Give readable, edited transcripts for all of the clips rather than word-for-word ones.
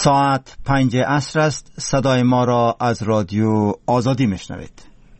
ساعت 5 عصر است. صدای ما را از رادیو آزادی میشنوید.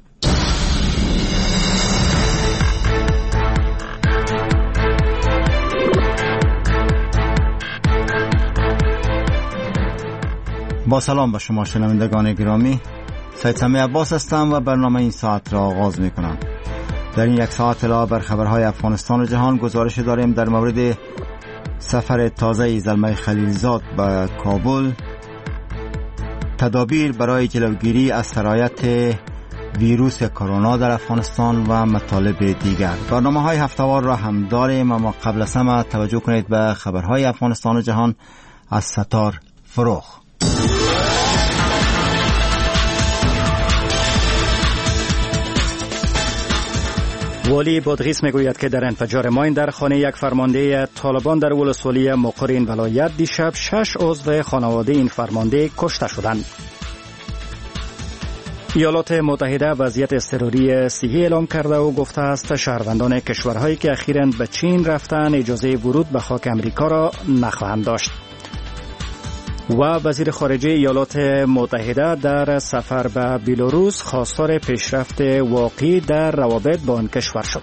با سلام به شما شنوندگان گرامی، سید سمیع عباس هستم و برنامه این ساعت را آغاز میکنم. در این یک ساعت اطلاع بر خبرهای افغانستان و جهان گزارش داریم در مورد سفر تازه زلمه خلیلزاد به کابل، تدابیر برای جلوگیری از سرایت ویروس کرونا در افغانستان و مطالب دیگر. برنامه‌های هفته‌وار را هم داریم، اما قبل از همه توجه کنید به خبرهای افغانستان و جهان از ستار فروخ. والی بادغیس میگوید که در انفجار ماین در خانه یک فرمانده طالبان در ولسوالی مقر این ولایت دیشب 6 عضو خانواده این فرمانده کشته شدند. ایالات متحده وضعیت اضطراری صحی اعلام کرده و گفته است شهروندان کشورهایی که اخیراً به چین رفتن اجازه ورود به خاک امریکا را نخواهند داشت. و وزیر خارجه ایالات متحده در سفر به بیلاروس خواستار پیشرفت واقعی در روابط با آن کشور شد.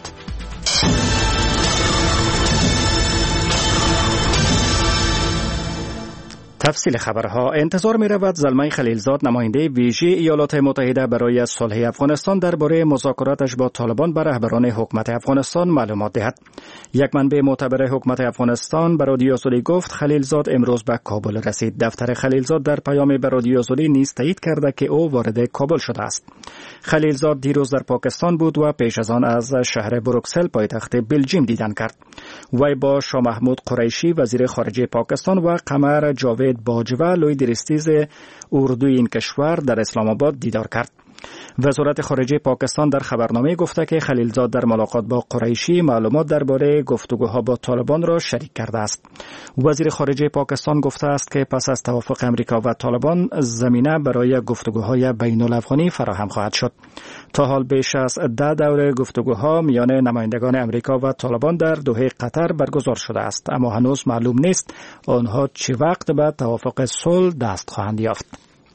تفصیل خبرها. انتظار می رود زلمه خلیلزاد نماینده ویژه ایالات متحده برای صلح افغانستان درباره مذاکراتش با طالبان به رهبران حکومت افغانستان معلومات دهد. یک منبع معتبر حکومت افغانستان به رادیو آزادی گفت خلیلزاد امروز به کابل رسید. دفتر خلیلزاد در پیام به رادیو آزادی نیز تایید کرده که او وارد کابل شده است. خلیلزاد دیروز در پاکستان بود و پیش از آن از شهر بروکسل پایتخت بلژیم دیدن کرد. وی با شاه محمود قریشی وزیر خارجه پاکستان و قمر جاوید باجوه لوی درستیز اردوی این کشور در اسلام آباد دیدار کرد. وزارت خارجه پاکستان در خبرنامه گفته که خلیلزاد در ملاقات با قریشی معلومات درباره گفتگوها با طالبان را شریک کرده است. وزیر خارجه پاکستان گفته است که پس از توافق امریکا و طالبان زمینه برای گفتگوهای بین الافغانی فراهم خواهد شد. تا حال بیش از 10 دوره گفتگوها میان نمایندگان امریکا و طالبان در دوحه قطر برگزار شده است، اما هنوز معلوم نیست آنها چه وقت به توافق صلح دست خواهند یافت.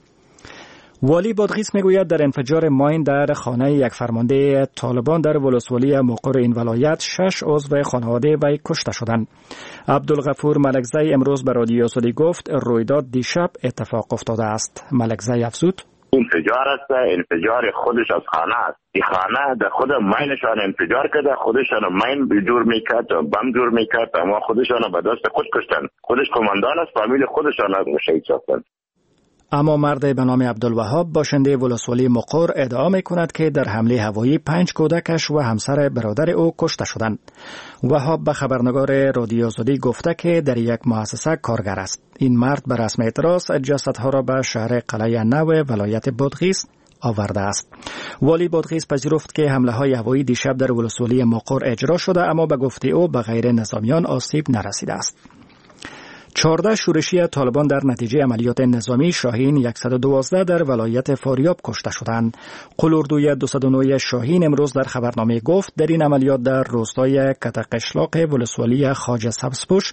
والی بادغیس میگوید در انفجار ماین در خانه یک فرمانده طالبان در ولسوالی مقر این ولایت 6 عضو خانواده وی کشته شدند. عبدالغفور ملکزی امروز به رادیو آزادی گفت رویداد دیشب اتفاق افتاده است. ملکزی افزود انفجار است، انفجار خودش از خانه است. این خانه در خود ماینشان انفجار کرده، خودشان ماین جور میکرد، بم جور میکرد، اما خودشان به دست خود کشتن. خودش کماندان است، فامیل خودشان از شهید شدند. اما مرد به نام عبدالوهاب باشنده ولسوالی مقر ادعا می‌کند که در حمله هوایی 5 کودکش و همسر برادر او کشته شدند. وهاب به خبرنگار رادیو آزادی گفته که در یک مؤسسه کارگر است. این مرد به رسم اعتراض جسدها را به شهر قلعه نو ولایت بادغیس آورده است. والی بادغیس پذیرفت که حمله‌های هوایی دیشب در ولسوالی مقر اجرا شده، اما به گفته او به غیر نظامیان آسیب نرسیده است. 14 شورشی طالبان در نتیجه عملیات نظامی شاهین 112 در ولایت فاریاب کشته شدند. قلوردوی 209 شاهین امروز در خبرنامه گفت در این عملیات در روستای کتقشلاق ولسوالی خواجه سبزپوش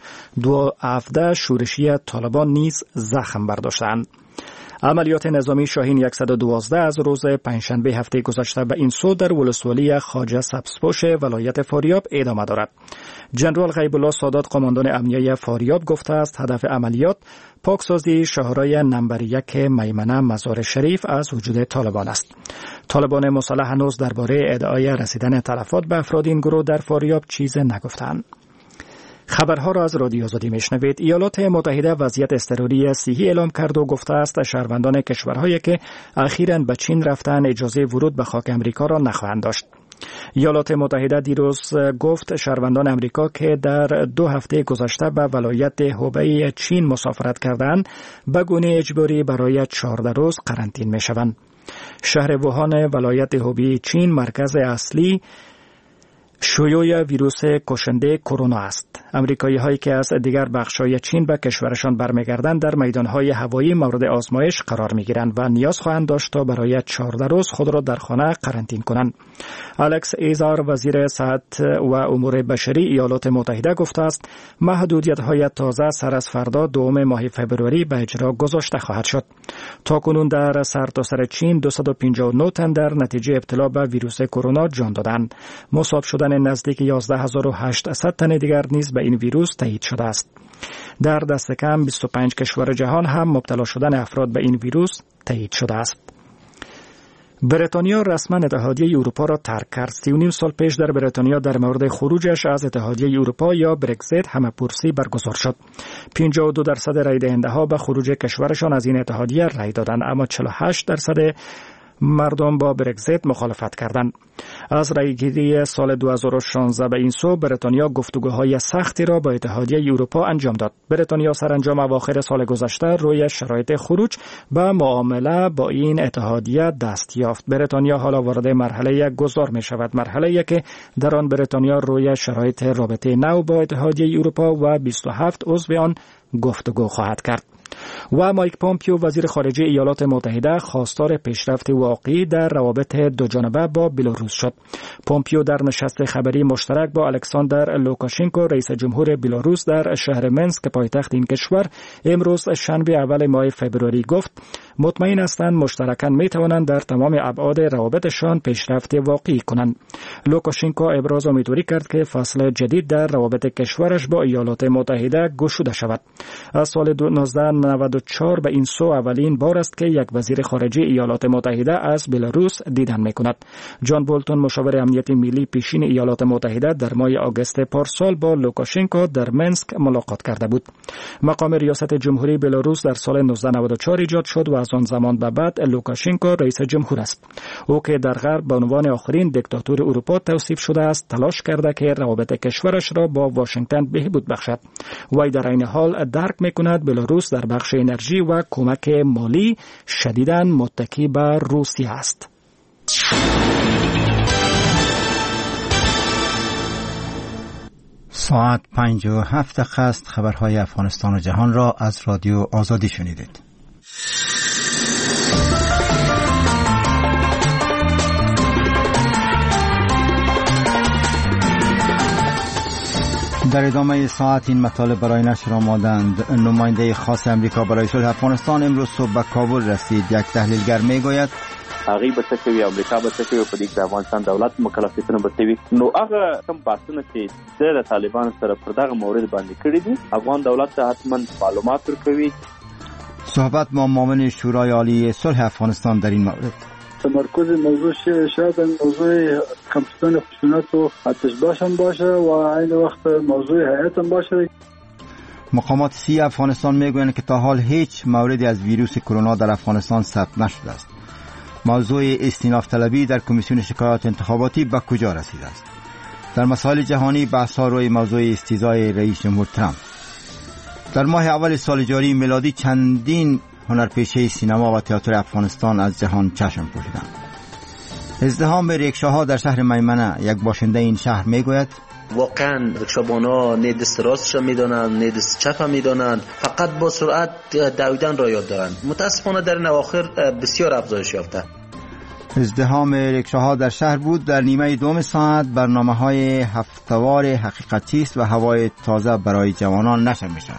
17 شورشی طالبان نیز زخم برداشتند. عملیات نظامی شاهین 112 از روز پنجشنبه هفته گذشته به این سو در ولسوالی خواجه سبزپوش ولایت فاریاب ادامه دارد. جنرال غیب الله سادات قماندان امنیه فاریاب گفته است هدف عملیات پاکسازی شاهرای نمبر 1 میمنه مزار شریف از وجود طالبان است. طالبان مسلح هنوز درباره ادعای رسیدن تلفات به افراد این گروه در فاریاب چیز نگفتند. خبرها را از رادیو آزادی میشنوید. ایالات متحده وضعیت اضطراری صحی اعلام کرد و گفته است شهروندان کشورهایی که اخیراً به چین رفتن اجازه ورود به خاک امریکا را نخواهند داشت. ایالات متحده دیروز گفت شهروندان امریکا که در 2 هفته گذشته به ولایت هوبی چین مسافرت کردند به گونه اجباری برای 14 روز قرنطینه میشوند. شهر ووهان ولایت هوبی چین مرکز اصلی شیوع ویروس کشنده کرونا است. امریکایی هایی که از دیگر بخش‌های چین به کشورشان برمیگردند در میدان‌های هوایی مورد آزمایش قرار می‌گیرند و نیاز خواهند داشت تا برای 14 روز خود را در خانه قرنطینه کنند. الکس ایزار وزیر صحت و امور بشری ایالات متحده گفته است محدودیت‌های تازه سر از فردا دوم ماه فوریه به اجرا گذاشته خواهد شد. تاکنون در سرتاسر چین 259 تن در نتیجه ابتلا به ویروس کرونا جان دادند. مصاب شدن نزدیک 11800 تن دیگر نیز به این ویروس تایید شده است. در دست کم 25 کشور جهان هم مبتلا شدن افراد به این ویروس تایید شده است. بریتانیا رسما اتحادیه اروپا را ترک کرد. 3.5 سال پیش در بریتانیا در مورد خروجش از اتحادیه اروپا یا برگزیت همه‌پرسی برگزار شد. 52% رای دهنده‌ها به خروج کشورشان از این اتحادیه رای دادند، اما 48% مردم با برگزیت مخالفت کردند. از رایگیری سال 2016 به این سو بریتانیا گفتگوهای سختی را با اتحادیه اروپا انجام داد. بریتانیا سرانجام اواخر سال گذشته روی شرایط خروج به معامله با این اتحادیه دست یافت. بریتانیا حالا وارد مرحله گذار می شود، مرحله که در آن بریتانیا روی شرایط رابطه نو با اتحادیه اروپا و 27 عضو آن گفتگو خواهد کرد. و مایک پومپیو وزیر خارجه ایالات متحده خواستار پیشرفت واقعی در روابط دو جانبه با بلاروس شد. پومپیو در نشست خبری مشترک با الکساندر لوکاشنکو رئیس جمهور بلاروس در شهر منسک پایتخت این کشور امروز شنبه اول ماه فوریه گفت مطمئن هستند مشترکاً می توانند در تمام ابعاد روابطشان پیشرفت واقعی کنند. لوکاشنکو ابراز امیدواری کرد که فصل جدید در روابط کشورش با ایالات متحده گشوده شود. از سال 1994 به این سو اولین بار است که یک وزیر خارجه ایالات متحده از بلاروس دیدن می‌کند. جان بولتون مشاور امنیت ملی پیشین ایالات متحده در ماه آگوست پارسال با لوکاشنکو در منسک ملاقات کرده بود. مقام ریاست جمهوری بلاروس در سال 1994 ایجاد شد و از آن زمان به بعد لوکاشنکو رئیس جمهور است. او که در غرب به عنوان آخرین دیکتاتور اروپا توصیف شده است، تلاش کرده که روابط کشورش را با واشنگتن بهبود بخشد. وی در این حال درک می‌کند بلاروس در بخش انرژی و کمک مالی شدیداً متکی به روسیه است. ساعت 5:07 است. خبرهای افغانستان و جهان را از رادیو آزادی شنیدید. در ادامه ساعت این مطالب برای نشر آمادند. نماینده خاص امریکا برای صلح افغانستان امروز صبح به کابل رسید. یک تحلیلگر میگوید هغه به څه کوي امریکا به څه کوي په دې افغانستان دولت مکلفیتونه به څه وي نو هغه کوم بحثونه چې د طالبان سره پر دغه مورد باندې کړی دي افغان دولت ته حتما معلومات ورکوي. صحبت با معاون شورای عالی صلح افغانستان در این مورد. تمرکز موضوع شاید موضوع کمپستان خشونت و آتش‌باش هم باشه و عین وقت موضوع هیئت هم باشه. مقامات سی افغانستان میگویند که تا حال هیچ موردی از ویروس کرونا در افغانستان ثبت نشده است. موضوع استیناف طلبی در کمیسیون شکایات انتخاباتی به کجا رسیده است؟ در مسائل جهانی بحث‌ها روی موضوع استیضاح رئیس جمهور ترامپ. در ماه اول سال جاری میلادی چندین هنرپیشه سینما و تئاتر افغانستان از جهان چشم پوشیدند. ازدحام ریکشاها در شهر میمنه، یک باشنده این شهر میگوید واقعا ریکشابانا نه دست راستش میدونن نه دست چپ میدونن، فقط با سرعت دویدن را یاد دارن. متاسفانه در این اواخر بسیار افزایش یافته. ازدحام ریکشاها در شهر بود. در نیمه دوم ساعت برنامه‌های هفته‌وار حقیقت چیست و هوای تازه برای جوانان نشر می‌شود.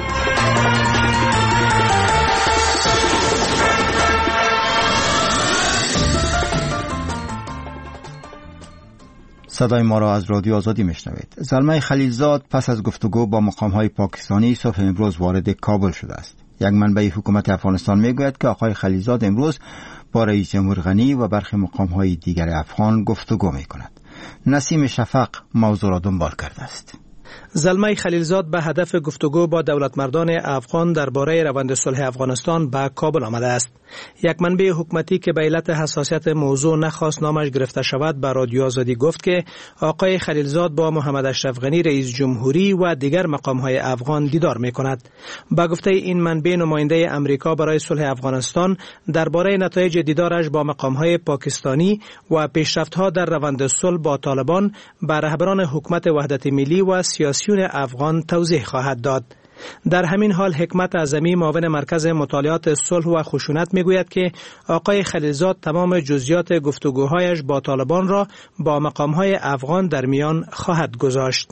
صدای ما را از رادیو آزادی میشنوید. زلمه خلیلزاد پس از گفتگو با مقام‌های پاکستانی صبح امروز وارد کابل شده است. یک منبع حکومت افغانستان میگوید که آقای خلیلزاد امروز با رئیس جمهور غنی و برخی مقام‌های دیگر افغان گفتگو میکند. نسیم شفق موضوع را دنبال کرده است. زلمه خلیلزاد به هدف گفتگو با دولتمردان افغان درباره روند صلح افغانستان به کابل آمده است. یک منبع حکومتی که به علت حساسیت موضوع نخواست نامش گرفته شود به رادیو آزادی گفت که آقای خلیلزاد با محمد اشرف غنی رئیس جمهوری و دیگر مقام‌های افغان دیدار می‌کند. با گفته این منبع نماینده امریکا برای صلح افغانستان درباره نتایج دیدارش با مقام‌های پاکستانی و پیشرفت‌ها در روند صلح با طالبان به رهبران حکومت وحدت ملی و سیاسیون افغان توضیح خواهد داد. در همین حال حکمت اعظمی معاون مرکز مطالعات صلح و خشونت میگوید که آقای خلیلزاد تمام جزئیات گفتگوهایش با طالبان را با مقام‌های افغان در میان خواهد گذاشت.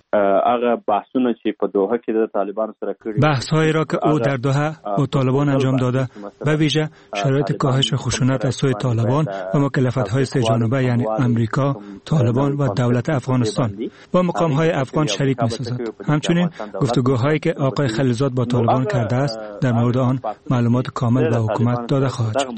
بحث‌هایی را که او در دوحه با طالبان انجام داده به ویژه شرایط کاهش خشونت از سوی طالبان و مکلفیت‌های سه جانبه یعنی امریکا، طالبان و دولت افغانستان با مقام‌های افغان شریک می‌سازد. همچنین گفتگوهایی که آقای خلیلزاد با طالبان کرده است در مورد آن معلومات کامل به حکومت داده خواهد شد.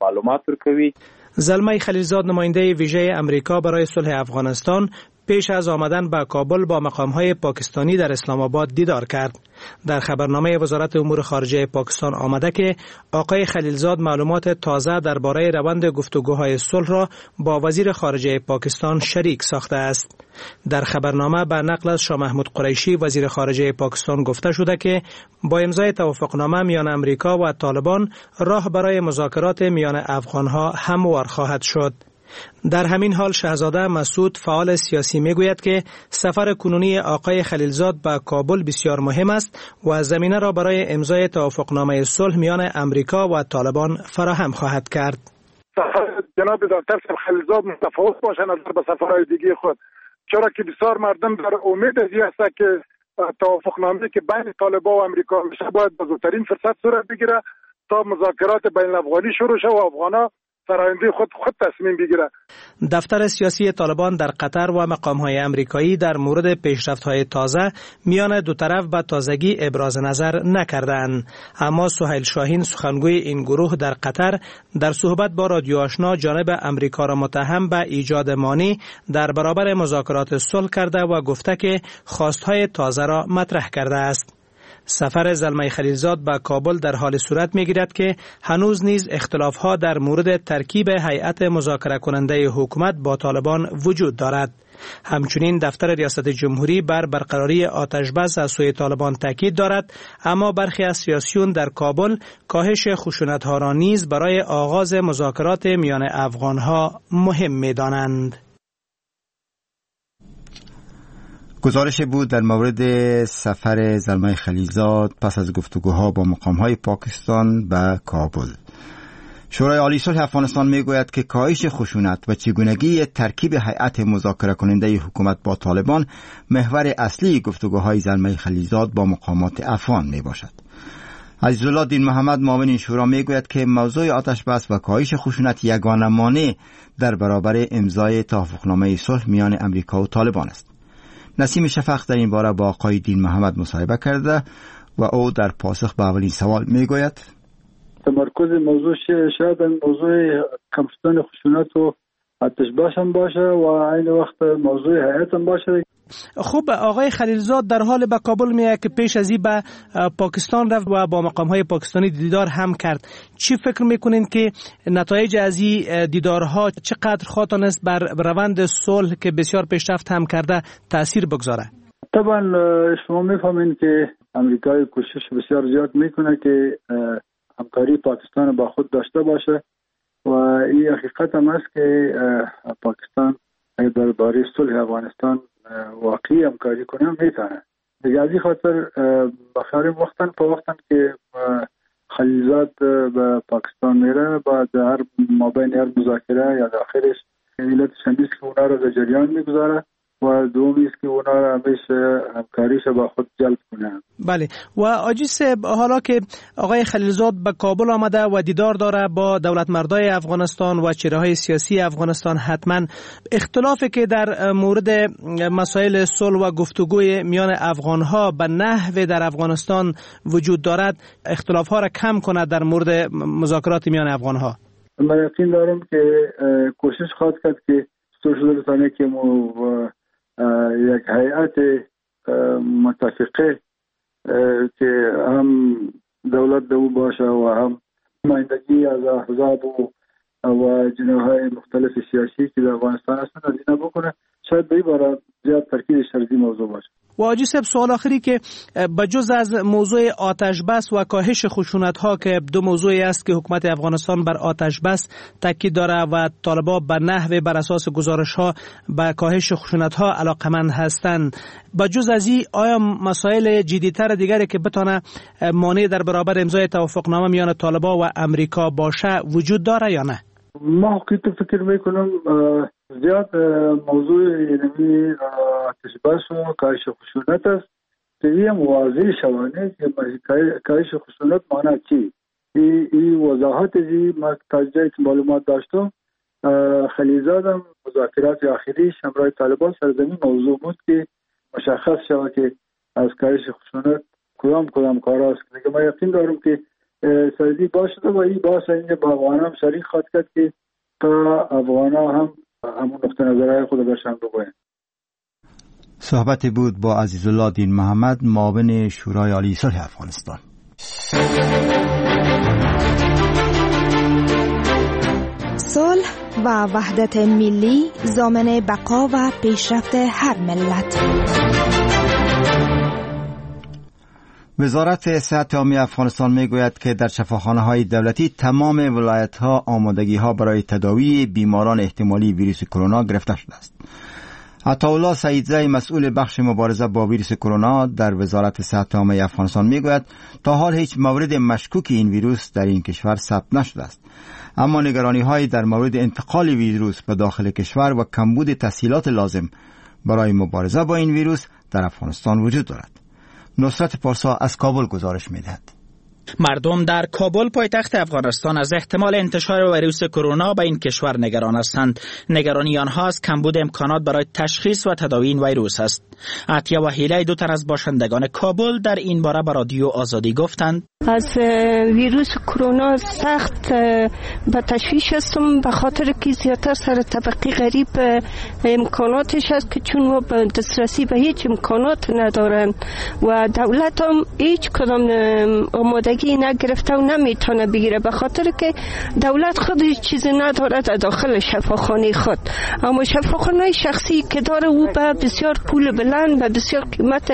زلمه خلیلزاد نماینده ویژه امریکا برای صلح افغانستان پیش از آمدن به کابل با مقام‌های پاکستانی در اسلام آباد دیدار کرد. در خبرنامه وزارت امور خارجه پاکستان آمده که آقای خلیلزاد معلومات تازه درباره روند گفتگوهای صلح را با وزیر خارجه پاکستان شریک ساخته است. در خبرنامه به نقل از شاه محمود قریشی وزیر خارجه پاکستان گفته شده که با امضای توافقنامه میان امریکا و طالبان راه برای مذاکرات میان افغان‌ها هموار خواهد شد. در همین حال شهزاده مسعود فعال سیاسی میگوید که سفر کنونی آقای خلیلزاد به کابل بسیار مهم است و زمینه را برای امضای توافقنامه صلح میان امریکا و طالبان فراهم خواهد کرد. سفر جناب دکتر خلیلزاد متفاوت باشه نظر به سفرهای دیگه خود، چرا که بسیار مردم در امید ازی است که توافقنامه که بین طالبان و امریکا میشه باید به زودترین فرصت صورت بگیره تا مذاکرات بین الافغانی شروع شه و افغانا سراینده خود تصمیم بگیره. دفتر سیاسی طالبان در قطر و مقام‌های امریکایی در مورد پیشرفت‌های تازه میان دو طرف به تازگی ابراز نظر نکردند، اما سهیل شاهین سخنگوی این گروه در قطر در صحبت با رادیو آشنا جانب امریکا را متهم به ایجاد مانع در برابر مذاکرات صلح کرده و گفته که خواست‌های تازه را مطرح کرده است. سفر زلمه خلیلزاد به کابل در حال صورت می‌گیرد که هنوز نیز اختلاف‌ها در مورد ترکیب هیئت مذاکره کننده حکومت با طالبان وجود دارد. همچنین دفتر ریاست جمهوری بر برقراری آتش بس از سوی طالبان تاکید دارد، اما برخی از سیاسیون در کابل کاهش خشونت‌ها را نیز برای آغاز مذاکرات میان افغان‌ها مهم می‌دانند. گزارش بود در مورد سفر زلمه خلیلزاد پس از گفتگوها با مقام‌های پاکستان به کابل. شورای عالی صلح افغانستان میگوید که کاهش خشونت و چگونگی ترکیب هیئت مذاکره کننده حکومت با طالبان محور اصلی گفتگوهای زلمه خلیلزاد با مقامات افغان می باشد. عزیزالله دین محمد معاون این شورا میگوید که موضوع آتش بس و کاهش خشونت یگانه مانع در برابر امضای توافقنامه صلح میان امریکا و طالبان است. نسیم شفق در این باره با آقای دین محمد مصاحبه کرده و او در پاسخ به اولین سوال میگوید تمرکز موضوع شاید موضوع کم شدن خشونت و آتش بس هم باشه و عین وقت موضوع هیئت هم باشه. خب آقای خلیلزاد در حال به کابل میه که پیش از این به پاکستان رفت و با مقام‌های پاکستانی دیدار هم کرد. چی فکر میکنین که نتایج از این دیدارها چقدر خواهد است بر روند صلح که بسیار پیشرفت هم کرده تأثیر بگذاره؟ طبعا شما میفهمین که امریکای کوشش بسیار زیاد میکنه که همکاری پاکستان با خود داشته باشه و این حقیقت هم است که پاکستان درباره صلح افغانستان واقعی همکاری کنه میتونه. دیگه از این خاطر بخاریم وقتاً که خلیلزاد به پاکستان میره و در مابین هر مذاکره یا داخلش علت شمیست که اونا رو به جریان میگذاره و دومی است که اونا رو همیشه همکاریش با خود جلب کنه. بله و آجی صاحب حالا که آقای خلیلزاد به کابل آمده و دیدار داره با دولت مردای افغانستان و چهره‌های سیاسی افغانستان، حتما اختلافی که در مورد مسائل صلح و گفتگوی میان افغان‌ها به نحو در افغانستان وجود دارد اختلاف‌ها را کم کند در مورد مذاکرات میان افغان‌ها. من یقین دارم که کوشش خواهد کرد که سوشل رسانه که یک هیئت متفقه که هم دولت دو باشه و هم نمایندگی از احزاب و جناح‌های مختلف سیاسی که در افغانستان هستند از اینا بکنه، شاید به این باره زیاد ترکیزش سر این موضوع باشه. و حاجی صاحب سوال آخری که بجز از موضوع آتش بس و کاهش خشونت ها که دو موضوعی است که حکومت افغانستان بر آتش بس تاکید داره و طالبان به نحو بر اساس گزارش ها به کاهش خشونت ها علاقمند هستند، بجز از این آیا مسائل جدی‌تر دیگری که بتونه مانع در برابر امضای توافقنامه میان طالبان و امریکا باشه وجود داره یا نه؟ ما حقیقت فکر میکنم زیاد موضوع یعنی آتش بس و کاهش خشونت است که این واضح شوانه که کاهش خشونت معنی چی؟ این وضاحت زی ما تجزیه معلومات داشتم. خلیزادم مذاکرات آخریش همراه طالبان سرزمین موضوع بود که مشخص شود که از کاهش خشونت کدام کار است. دیگه ما یقین دارم که سعودی باشه و این باشه اینجا با افغان هم شریک خواهد کرد که تا افغان هم همون نقطه نظرهای خود برشن بگوین. صحبت بود با عزیزالله دین محمد، معاون شورای عالی صلح افغانستان. صلح و وحدت ملی ضامن بقا و پیشرفت هر ملت. وزارت صحت عامه افغانستان میگوید که در شفاخانه‌های دولتی تمام ولایت‌ها آمادگی‌ها برای تداوی بیماران احتمالی ویروس کرونا گرفته شده است. عطاالله سعیدزی مسئول بخش مبارزه با ویروس کرونا در وزارت صحت عامه افغانستان میگوید تا حال هیچ مورد مشکوک این ویروس در این کشور ثبت نشده است، اما نگرانی‌های در مورد انتقال ویروس به داخل کشور و کمبود تسهیلات لازم برای مبارزه با این ویروس در افغانستان وجود دارد. نصرت پارسا از کابل گزارش می‌دهد. مردم در کابل پایتخت افغانستان از احتمال انتشار ویروس کرونا به این کشور نگران هستند. نگرانی آنها از کمبود امکانات برای تشخیص و تداوی این ویروس است. عطیه وحیله دو تن از باشندگان کابل در این باره به رادیو آزادی گفتند: از ویروس کرونا سخت به تشویش هستم، به خاطر که زیادتر سر طبقه غریب امکاناتش است که چون ما به دسترسی به هیچ امکانات ندارن و دولت هم هیچ کدام آمادگی نگرفته و نمیتونه بگیره، به خاطر که دولت خود هیچ چیزی نداره در داخل شفاخانه خود، اما شفاخانه شخصی که داره او به بسیار پول بلند و بسیار قیمت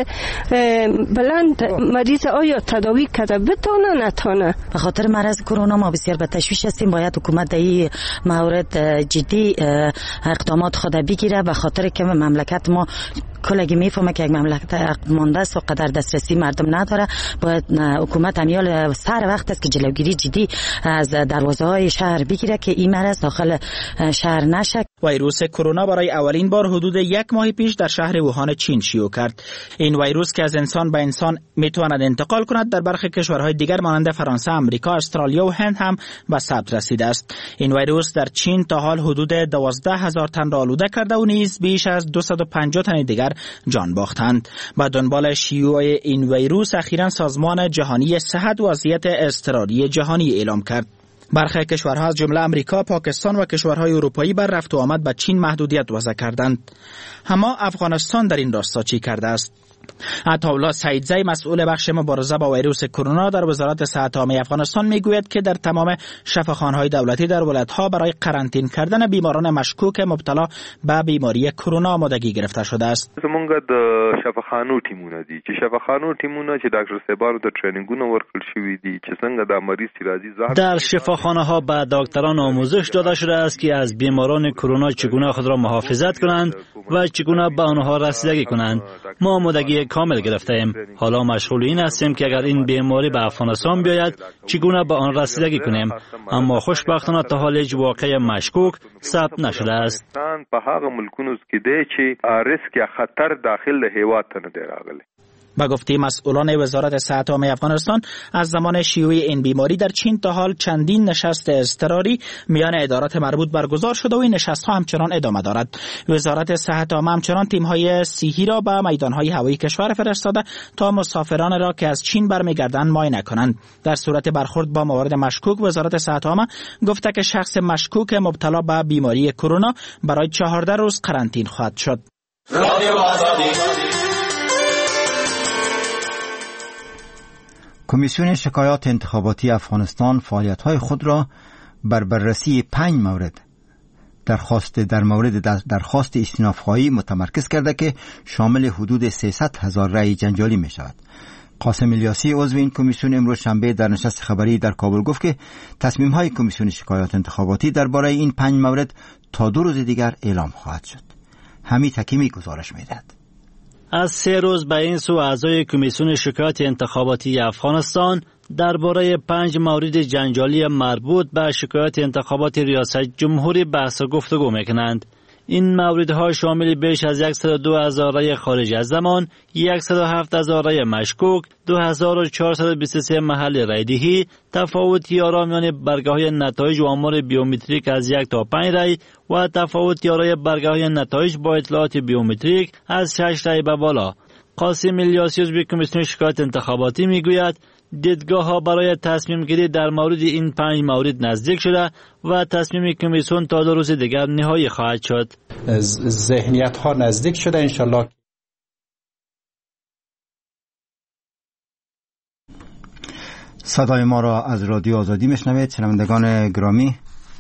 بلند مریض آیا تداوی کرده بتونه نتونه. به خاطر مرض کرونا ما بسیار به تشویش هستیم، باید حکومت در این مورد جدی اقدامات خود بگیره، به خاطر که مملکت ما کلگی میفهمه که یک مملکت مانده است و قدر دسترسی مردم نداره. باید حکومت امیال سر وقت است که جلوگیری جدی از دروازه های شهر بگیره که این مرض داخل شهر نشه. ویروس کرونا برای اولین بار حدود یک ماه پیش در شهر ووهان چین شیوع کرد. این ویروس که از انسان به انسان میتواند انتقال کند در برخی کشورهای دیگر مانند فرانسه، امریکا، استرالیا و هند هم به ثبت رسیده است. این ویروس در چین تا حال حدود 12,000 تن را آلوده کرده و نیز بیش از 250 تن دیگر جان باختند. با دنبال شیوع این ویروس اخیراً سازمان جهانی صحت وضعیت اضطراری جهانی اعلام کرد. برخی کشورها از جمله امریکا، پاکستان و کشورهای اروپایی بر رفت و آمد به چین محدودیت وضع کردند. اما افغانستان در این راستا چی کرده است؟ عطاالله سعیدزی مسئول بخش مبارزه با ویروس کرونا در وزارت صحت عامه افغانستان میگوید که در تمام شفاخانه‌های دولتی در ولایت‌ها برای قرنطین کردن بیماران مشکوک مبتلا به بیماری کرونا آمادگی گرفته شده است. زمونږ د شفاخانو ټیمونه دي چې شفاخانو ټیمونه چې ډاکټر صاحبانو ته ټرینینګونه ورکړل شوي دي چې څنګه د مریض چې راځي در شفاخانه‌ها به دکتران آموزش داده شده است که از بیماران کرونا چگونه خود را محافظت کنند و چگونه به آنها رسیدگی کنند. ما آمادگی کامل گرفتیم. حالا مشغول این هستیم که اگر این بیماری به افغانستان بیاید چگونه به آن رسیدگی کنیم، اما خوشبختانه تا حال هیچ واقع مشکوک ثبت نشده است. په هغه ملکونو کې دی چې ریسک خطر داخل له هیواد ته نه دی راغلی. با گفته مسئولان وزارت صحت عامه افغانستان از زمان شیوع این بیماری در چین تا حال چندین نشست اضطراری میان ادارات مربوط برگزار شده و این نشست‌ها همچنان ادامه دارد. وزارت صحت عامه همچنان تیم‌های صحی را به میدان‌های هوایی کشور فرستاده تا مسافران را که از چین برمیگردند معاینه کنند. در صورت برخورد با موارد مشکوک وزارت صحت عامه گفته که شخص مشکوک مبتلا به بیماری کرونا برای 14 روز قرنطینه خواهد شد. کمیسیون شکایات انتخاباتی افغانستان فعالیت‌های خود را بر بررسی 5 مورد درخواست استیناف‌خواهی متمرکز کرده که شامل حدود 300,000 رأی جنجالی می شود. قاسم الیاسی عضو این کمیسیون امروز شنبه در نشست خبری در کابل گفت که تصمیم‌های کمیسیون شکایات انتخاباتی درباره این 5 مورد تا 2 روز دیگر اعلام خواهد شد. حمید حکیمی گزارش می‌دهد. از 3 روز به این سو اعضای کمیسیون شکایات انتخاباتی افغانستان درباره 5 مورد جنجالی مربوط به شکایات انتخابات ریاست جمهوری بحث و گفتگو میکنند. این موردها شامل بیش از 102,000 رأی خارج از زمان، 107,000 رأی مشکوک، 2,423 محل رأیدهی، تفاوت آرا میان برگه‌های نتایج و آمار بیومتریک از 1 تا 5 رأی و تفاوت آرای برگه‌های نتایج با اطلاعات بیومتریک از 6 رأی به بالا. قاسم الیاسی عضو کمیسیون شکایات انتخاباتی میگوید دیدگاه ها برای تصمیم گیری در مورد این 5 مورد نزدیک شده و تصمیم کمیسیون تا 2 روز دیگر نهایی خواهد شد. ذهنیت ها نزدیک شده انشالله. صدای ما را از رادیو آزادی میشنوید. شنوندگان گرامی،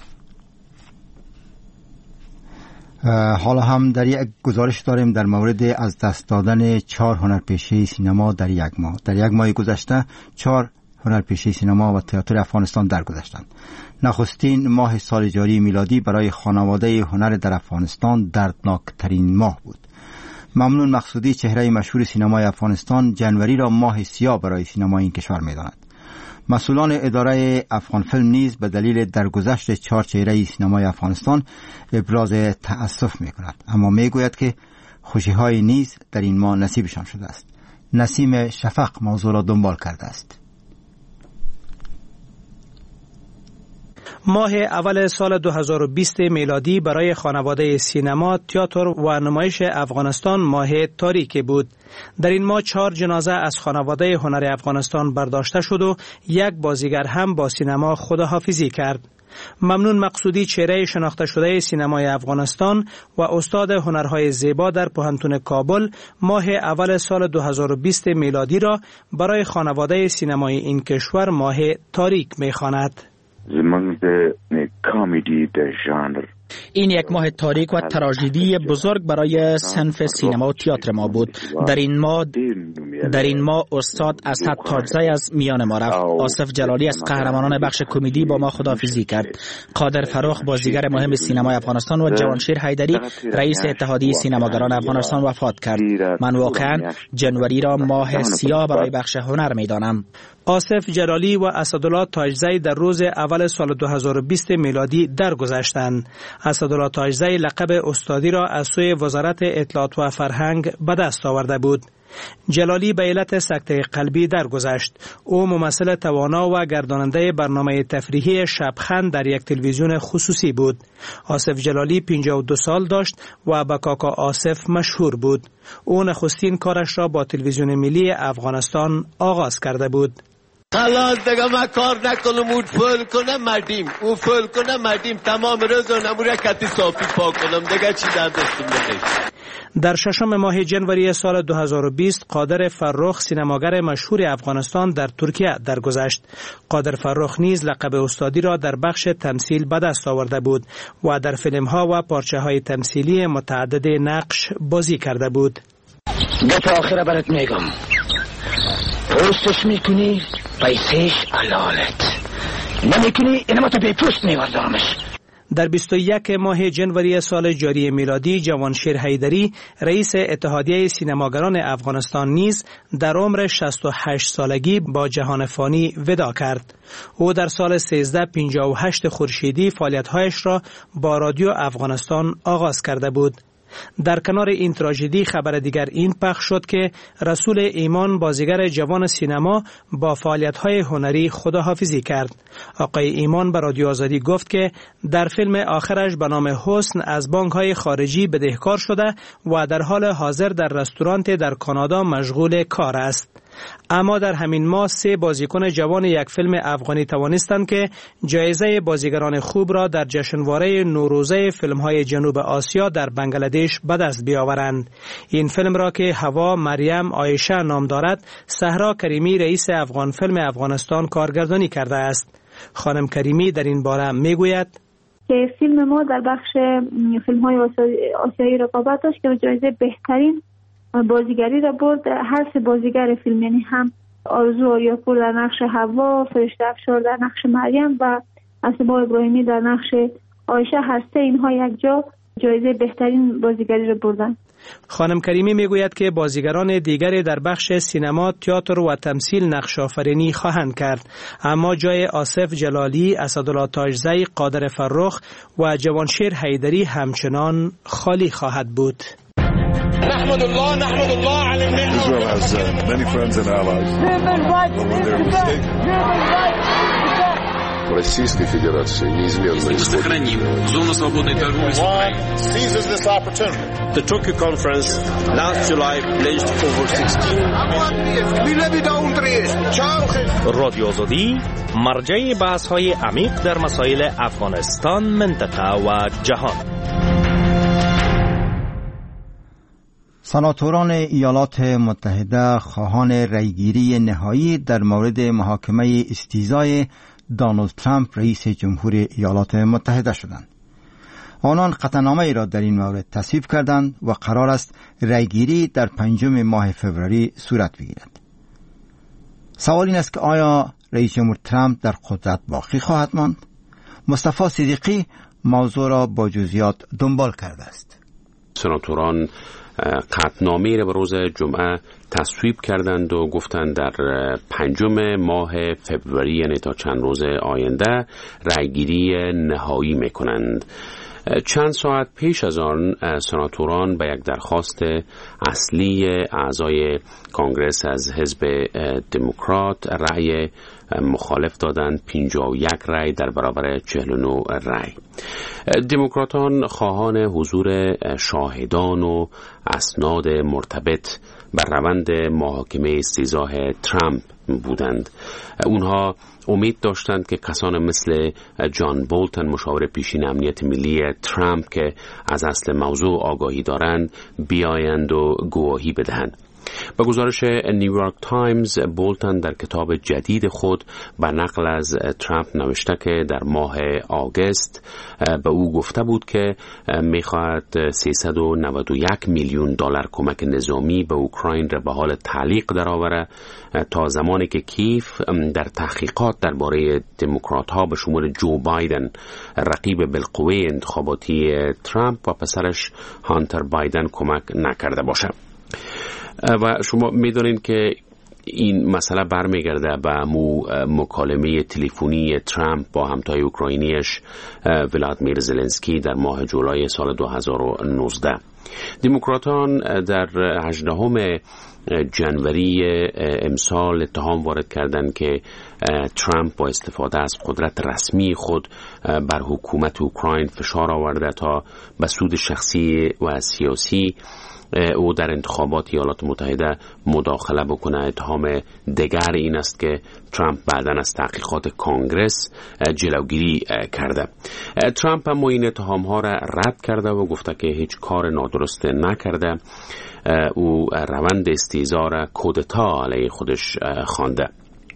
حالا هم در یک گزارش داریم در مورد از دست دادن 4 هنرپیشه سینما در یک ماه. در یک ماه گذشته 4 هنرپیشه سینما و تئاتر افغانستان درگذشتند. نخستین ماه سال جاری میلادی برای خانواده هنر در افغانستان دردناک ترین ماه بود. ممنون مقصودی، چهره مشهور سینمای افغانستان، جنوری را ماه سیاه برای سینما این کشور می‌داند. مسئولان اداره افغان فیلم نیز به دلیل درگذشت 4 چهره سینمای افغانستان ابراز تأسف می‌کند، اما می‌گوید که خوشی‌های نیز در این ماه نصیبشان شده است. نسیم شفق موضوع را دنبال کرده است. ماه اول سال 2020 میلادی برای خانواده سینما، تئاتر و نمایش افغانستان ماه تاریکی بود. در این ماه 4 جنازه از خانواده هنر افغانستان برداشته شد و یک بازیگر هم با سینما خداحافظی کرد. ممنون مقصودی، چهره شناخته شده سینمای افغانستان و استاد هنرهای زیبا در پوهنتون کابل، ماه اول سال 2020 میلادی را برای خانواده سینمای این کشور ماه تاریک می‌خواند. زمان د کامیدی د ژانر این یک ماه تاریک و تراژدی بزرگ برای صنف سینما و تئاتر ما بود. در این ماه استاد اسد تاجزی از میان ما رفت. آصف جلالی از قهرمانان بخش کمدی با ما خداحافظی کرد. قادر فروخ بازیگر مهم سینمای افغانستان و جوانشیر حیدری رئیس اتحادیه سینماگران افغانستان وفات کرد. من واقعا جنوری را ماه سیاه برای بخش هنر میدانم. آصف جلالی و اسدالله تاجزی در روز اول سال 2020 میلادی درگذشتند. اسدالله تاجزی لقب استادی را از سوی وزارت اطلاعات و فرهنگ به دست آورده بود. جلالی به علت سکته قلبی درگذشت. او ممثل توانا و گرداننده برنامه تفریحی شبخند در یک تلویزیون خصوصی بود. آصف جلالی 52 سال داشت و به کاکا آصف مشهور بود. او نخستین کارش را با تلویزیون ملی افغانستان آغاز کرده بود. خلاص دیگه ما کار نکنم، اون فول کنم مردیم، او فول کنم مردیم، تمام روز و نموره کتی صافی پاک کنم دیگه چی در دستم نمیشه. در 6 ماه جنوری سال 2020 قادر فرخ سینماگر مشهور افغانستان در ترکیه درگذشت. قادر فرخ نیز لقب استادی را در بخش تمثیل به دست آورده بود و در فیلم ها و پارچه های تمثیلی متعدد نقش بازی کرده بود. دفعه آخره برات میگم، پوستش میکنی پیسش علالت، نمیکنی اینما تا بی پوست میوردمش. در 21 ماه جنوری سال جاری میلادی جوانشیر حیدری رئیس اتحادیه سینماگران افغانستان نیز در عمر 68 سالگی با جهان فانی وداع کرد. او در سال 1358 خورشیدی فعالیت‌هایش را با رادیو افغانستان آغاز کرده بود. در کنار این تراژدی خبر دیگر این پخش شد که رسول ایمان بازیگر جوان سینما با فعالیت‌های هنری خداحافظی کرد. آقای ایمان به رادیو آزادی گفت که در فیلم آخرش به نام حسن از بانک‌های خارجی بدهکار شده و در حال حاضر در رستوران در کانادا مشغول کار است. اما در همین ماه 3 بازیکن جوان یک فیلم افغانی توانستند که جایزه بازیگران خوب را در جشنواره نوروزه فیلم‌های جنوب آسیا در بنگلادش به دست بیاورند. این فیلم را که هوا مریم عایشه نام دارد، صحرا کریمی رئیس افغان فیلم افغانستان کارگردانی کرده است. خانم کریمی در این باره میگوید که فیلم ما در بخش فیلم‌های آسیایی رقابت داشت که جایزه بهترین بازیگری را برد. هر 3 بازیگر فیلم، یعنی هم آرزو آریاپور در نقش هوا، فرشته افشار در نقش مریم و اسبا ابراهیمی در نقش عایشه، هر 3 اینها یک جا جایزه بهترین بازیگری را بردند. خانم کریمی میگوید که بازیگران دیگری در بخش سینما، تئاتر و تمثیل نقش آفرینی خواهند کرد، اما جای آصف جلالی، اسدالله تاجزی، قادر فرخ و جوانشیر حیدری همچنان خالی خواهد بود. نحمد الله على النعمة. Israel has many friends and allies. Российской Федерации неизменно сохраним зону свободной торговли с Украиной. Seizes this opportunity. The Tokyo conference last July pledged over 16. رادیو آزادی مرجع بحث‌های عمیق در مسائل افغانستان، منطقه و جهان. سناتوران ایالات متحده خواهان رأیگیری نهایی در مورد محاکمه استیزای دونالد ترامپ رئیس جمهور ایالات متحده شدند. آنان قطعنامه‌ای را در این مورد تصویب کردند و قرار است رأیگیری در 5 ماه فوریه صورت بگیرد. سوال این است که آیا رئیس جمهور ترامپ در قدرت باقی خواهد ماند؟ مصطفی صدیقی موضوع را با جزئیات دنبال کرده است. سناتوران قطعنامه‌ای را به روز جمعه تصویب کردند و گفتند در 5 ماه فوریه، یعنی تا چند روز آینده، رأیگیری نهایی میکنند. چند ساعت پیش از آن سناتوران به یک درخواست اصلی اعضای کانگرس از حزب دموکرات رأی مخالف دادند، 51 رأی در برابر 49 رأی. دموکراتان خواهان حضور شاهدان و اسناد مرتبط بر روند محاکمه استیضاح ترامپ بودند. اونها امید داشتند که کسان مثل جان بولتن، مشاور پیشین امنیت ملی ترامپ که از اصل موضوع آگاهی دارند، بیایند و گواهی بدهند. با گزارش نیویورک تایمز، بولتن در کتاب جدید خود به نقل از ترامپ نوشته که در ماه آگوست به او گفته بود که میخواهد 391 میلیون دلار کمک نظامی به اوکراین را به حال تعلیق درآورد تا زمانی که کیف در تحقیقات درباره دموکرات ها به شمول جو بایدن، رقیب بالقوه انتخاباتی ترامپ، و پسرش هانتر بایدن کمک نکرده باشد. و شما میدونید که این مسئله برمیگرده به مکالمه تلفنی ترامپ با همتای اوکراینیش ولادیمیر زلنسکی در ماه جولای سال 2019. دموکراتان در 18 جنوری امسال اتهام وارد کردند که ترامپ با استفاده از قدرت رسمی خود بر حکومت اوکراین فشار آورده تا به سود شخصی و سیاسی او در انتخابات ایالات متحده مداخله بکنه. اتهام دیگر این است که ترامپ بعداً از تحقیقات کانگرس جلوگیری کرده. ترامپ هم این اتهام ها را رد کرده و گفته که هیچ کار نادرست نکرده. او روند استیضاح را کودتا علیه خودش خوانده.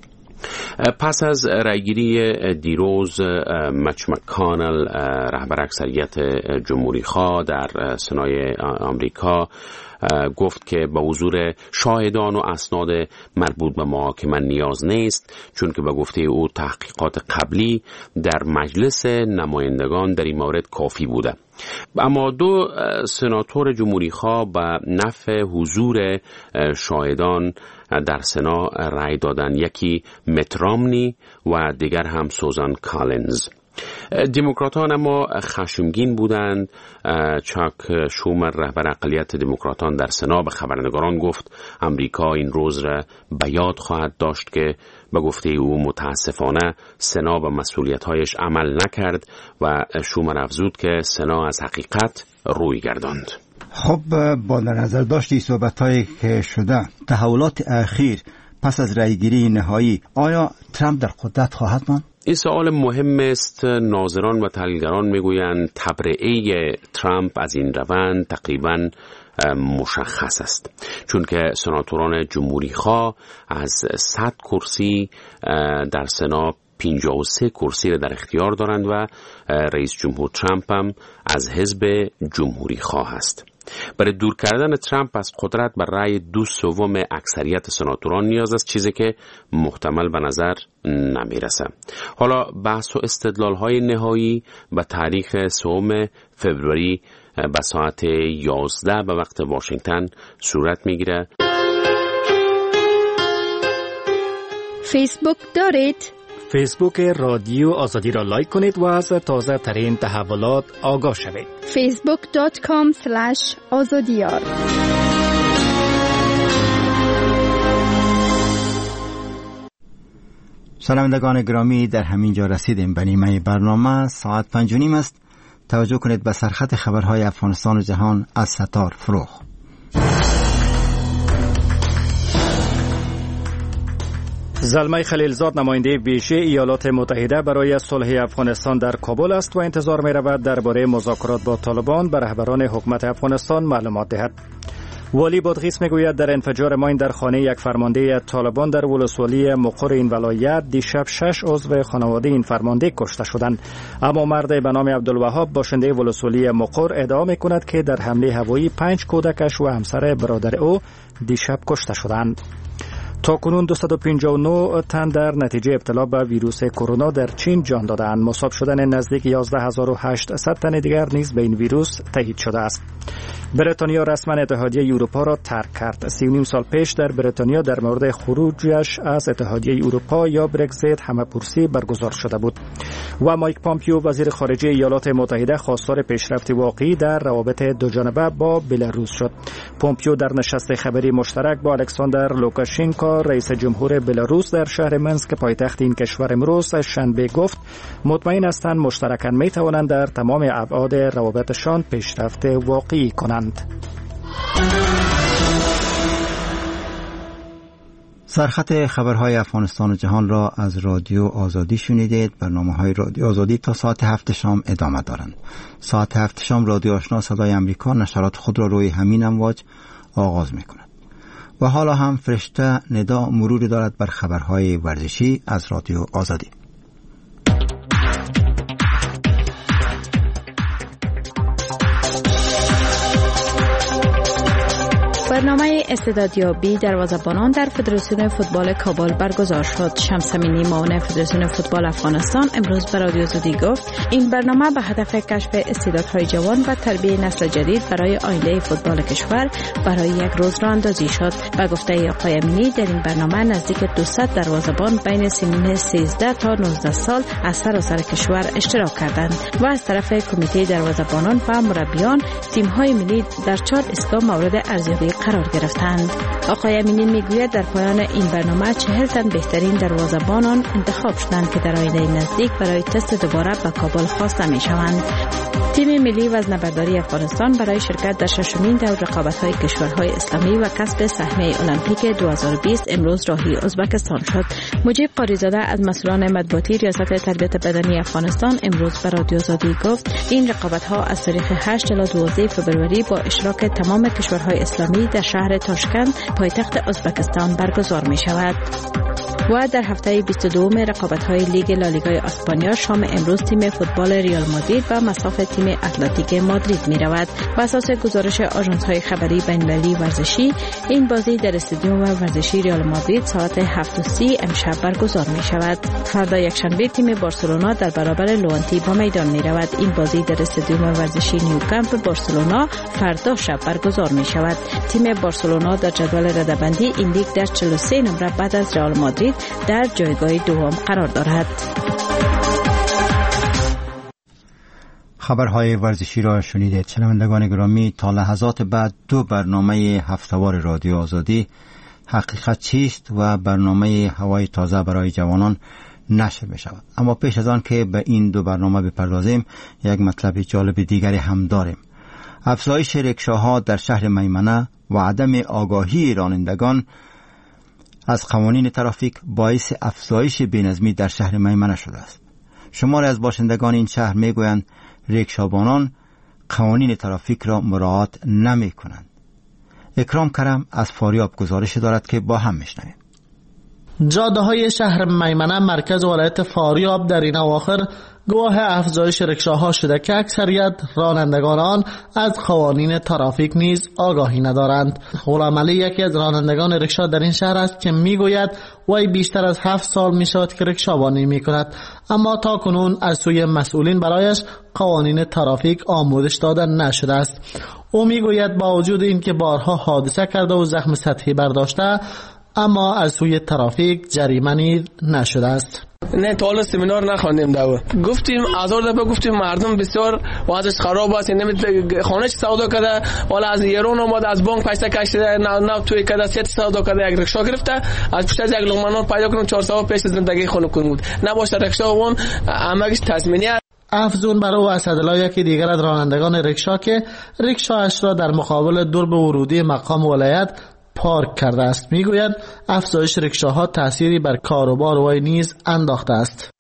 پس از رأیگیری دیروز، مچ مکانل، رهبر اکثریت جمهوری خواه در سنای آمریکا، گفت که با حضور شاهدان و اسناد مربوط به محاکمه نیاز نیست، چون که به گفته او تحقیقات قبلی در مجلس نمایندگان در این مورد کافی بوده. اما 2 سناتور جمهوری خواه به نفع حضور شاهدان در سنا رأی دادند، یکی میت رامنی و دیگر هم سوزان کالینز. دموکراتان اما خشمگین بودند. چاک شومر، رهبر اقلیت دموکراتان در سنا، به خبرنگاران گفت امریکا این روز را به یاد خواهد داشت که به گفته او متاسفانه سنا به مسئولیت‌هایش عمل نکرد و شومر افزود که سنا از حقیقت روی گرداند. خب با در نظر داشتی صحبت‌هایی که شده، تحولات اخیر پس از رأیگیری نهایی آیا ترامپ در قدرت خواهد ماند؟ این سوال مهم است. ناظران و تحلیلگران میگویند تبرئه ترامپ از این روند تقریباً مشخص است، چون که سناتوران جمهوری خواه از 100 کرسی در سنا 53 کرسی را در اختیار دارند و رئیس جمهور ترامپ هم از حزب جمهوری خواه است. برای دور کردن ترامپ از قدرت بر رأی 2/3 اکثریت سناتوران نیاز است، چیزی که محتمل به نظر نمیرسه. حالا بحث و استدلال‌های نهایی به تاریخ 3 فوریه به ساعت 11 به وقت واشنگتن صورت میگیره. فیسبوک دارید؟ فیسبوک رادیو آزادی را لایک کنید و از تازه ترین تحولات آگاه شوید. facebook.com/azadiyar. شنوندگان گرامی، در همین جا رسیدیم به نیمه برنامه. ساعت 5:30 است. توجه کنید به سرخط خبرهای افغانستان و جهان از ستار فروغ. زلمه خلیلزاد نماینده ویژه ایالات متحده برای صلح افغانستان در کابل است و انتظار می رود درباره مذاکرات با طالبان به رهبران حکومت افغانستان معلومات دهد. والی بادغیس میگوید در انفجار ماین در خانه یک فرمانده طالبان در ولسوالی مقر این ولایت دیشب 6 عضو خانواده این فرمانده کشته شدند، اما مرد به نام عبدالوهاب باشنده ولسوالی مقر ادعا میکند که در حمله هوایی 5 کودکش و همسر برادر او دیشب کشته شدند. تا کنون 259 تن در نتیجه ابتلا به ویروس کرونا در چین جان دادند. مصاب شدن نزدیک 11800 تن دیگر نیز به این ویروس تایید شده است. بریتانیا رسما اتحادیه اروپا را ترک کرد. 39 سال پیش در بریتانیا در مورد خروجش از اتحادیه اروپا یا برگزیت همه‌پرسی برگزار شده بود و مایک پامپیو وزیر خارجه ایالات متحده خواستار پیشرفت واقعی در روابط دوجانبه با بلاروس شد. پامپیو در نشست خبری مشترک با الکساندر لوکاشنکو رئیس جمهور بلاروس در شهر منسک پایتخت این کشور امروز شنبه گفت مطمئن هستند مشترکاً می توانند در تمام ابعاد روابطشان پیشرفت واقعی کنند. سرخط خبرهای افغانستان و جهان را از رادیو آزادی شنیدید. برنامه‌های رادیو آزادی تا ساعت 7 شام ادامه دارند. ساعت 7 شام رادیو آشنا صدای امریکا نشرات خود را روی همین امواج آغاز می‌کند. و حالا هم فرشته ندا مروری دارد بر خبرهای ورزشی از رادیو آزادی. برنامه استعدادیابی دروازه‌بانان در فدراسیون فوتبال کابل برگزار شد. شمس امینی معاون فدراسیون فوتبال افغانستان امروز به رادیو آزادی گفت این برنامه به هدف کشف استعدادهای جوان و تربیت نسل جدید برای آینده فوتبال کشور برای یک روز راه اندازی شد. به گفته آقای امینی در این برنامه نزدیک 200 دروازه‌بان بین سنین 13 تا 19 سال از سراسر کشور اشتراک کردند و از طرف کمیته دروازه‌بانان و مربیان تیم‌های ملی در 4 ایستگاه مورد ارزیابی قرار گرفتند. آقای امینی میگوید در پایان این برنامه 40 تن بهترین دروازه‌بانان انتخاب شدند که در آینده نزدیک برای تست دوباره به کابل خواسته میشوند. تیم ملی وزنه‌برداری افغانستان برای شرکت در 6مین دور رقابت‌های کشورهای اسلامی و کسب سهمیه المپیک 2020 امروز راهی ازبکستان شد. مجیب قاریزاده از مسئولان مطبوعاتی ریاست تربیت بدنی افغانستان امروز به رادیو آزادی گفت این رقابت‌ها از تاریخ 8 الی 12 فوریه با اشتراک تمام کشورهای اسلامی در شهر تاشکند پایتخت ازبکستان برگزار می‌شود. و در هفته 22 رقابت‌های لیگ لالیگای اسپانیا شام امروز تیم فوتبال ریال مادرید و مصاف تیم اتلتیک مادرید می‌رود. بر اساس گزارش آژانس‌های خبری بین‌المللی ورزشی این بازی در استادیوم ورزشی ریال مادرید ساعت 7:30 امشب برگزار می‌شود. فردا یکشنبه تیم بارسلونا در برابر لوانتی با میدان می‌رود. این بازی در استادیوم ورزشی نیوکمپ بارسلونا فردا شب برگزار می‌شود. تیم بارسلونا در جدول رده‌بندی این لیگ در 43 نمره بعد از رئال مادرید در جایگاه دوم قرار دارد. خبرهای ورزشی را شنیدید. شنوندگان گرامی، تا لحظات بعد 2 برنامه هفتهوار رادیو آزادی حقیقت چیست و برنامه هوای تازه برای جوانان نشر می شود. اما پیش از آن که به این 2 برنامه بپردازیم یک مطلب جالب دیگری هم داریم. افزایش رکشاها در شهر میمنه و عدم آگاهی رانندگان از قوانین ترافیک باعث افزایش بی‌نظمی در شهر میمنه شده است. شماری از باشندگان این شهر میگویند ریکشابانان قوانین ترافیک را مراعات نمی کنند. اکرام کرم از فاریاب گزارش دارد که با هم میشنویم. جاده های شهر میمنه مرکز ولایت فاریاب در این اواخر گواه افزایش رکشاها شده که اکثریت رانندگان آن از قوانین ترافیک نیز آگاهی ندارند. غلام علی یکی از رانندگان رکشا در این شهر است که میگوید وی بیشتر از 7 سال می شود که رکشابانی می کند، اما تا کنون از سوی مسئولین برایش قوانین ترافیک آموزش داده نشده است. او میگوید با وجود اینکه بارها حادثه کرده و زخم سطحی برداشته، اما از سوی ترافیک جریمه نیز نشده است. نه تا حالا سمینار نخواندیم داو. گفتیم هزار دفعه گفتیم مردم بسیار وضعش خراب است، نمیتونه خانه سودا کرده، والا از ایران اومد از بانک پیسه کشیده، نه توی کرده سیت سودا کرده، یک رکشا گرفته، از پشت از یک لقمه پیدا کنم 400 پیش زندگی خونه بود. نباشه رکشا اون همگیش تضمینیه. افزون بر او اسدالله یکی دیگر از رانندگان رکشا که رکشاش را در مقابل درب ورودی مقام ولایت پارک کرده است میگوید افزایش رکشاها تأثیری بر کاروبار وی نیز انداخته است.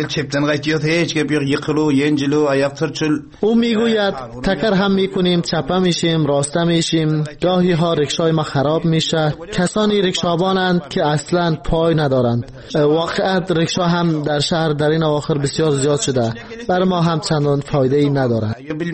او میگوید تکر هم میکنیم، چپه میشیم، راسته میشیم، گاهی ها رکشای ما خراب میشه. کسانی رکشابانند که اصلا پای ندارند. واقعا رکشا هم در شهر در این اواخر بسیار زیاد شده، بر ما هم چندان فایده ای ندارد.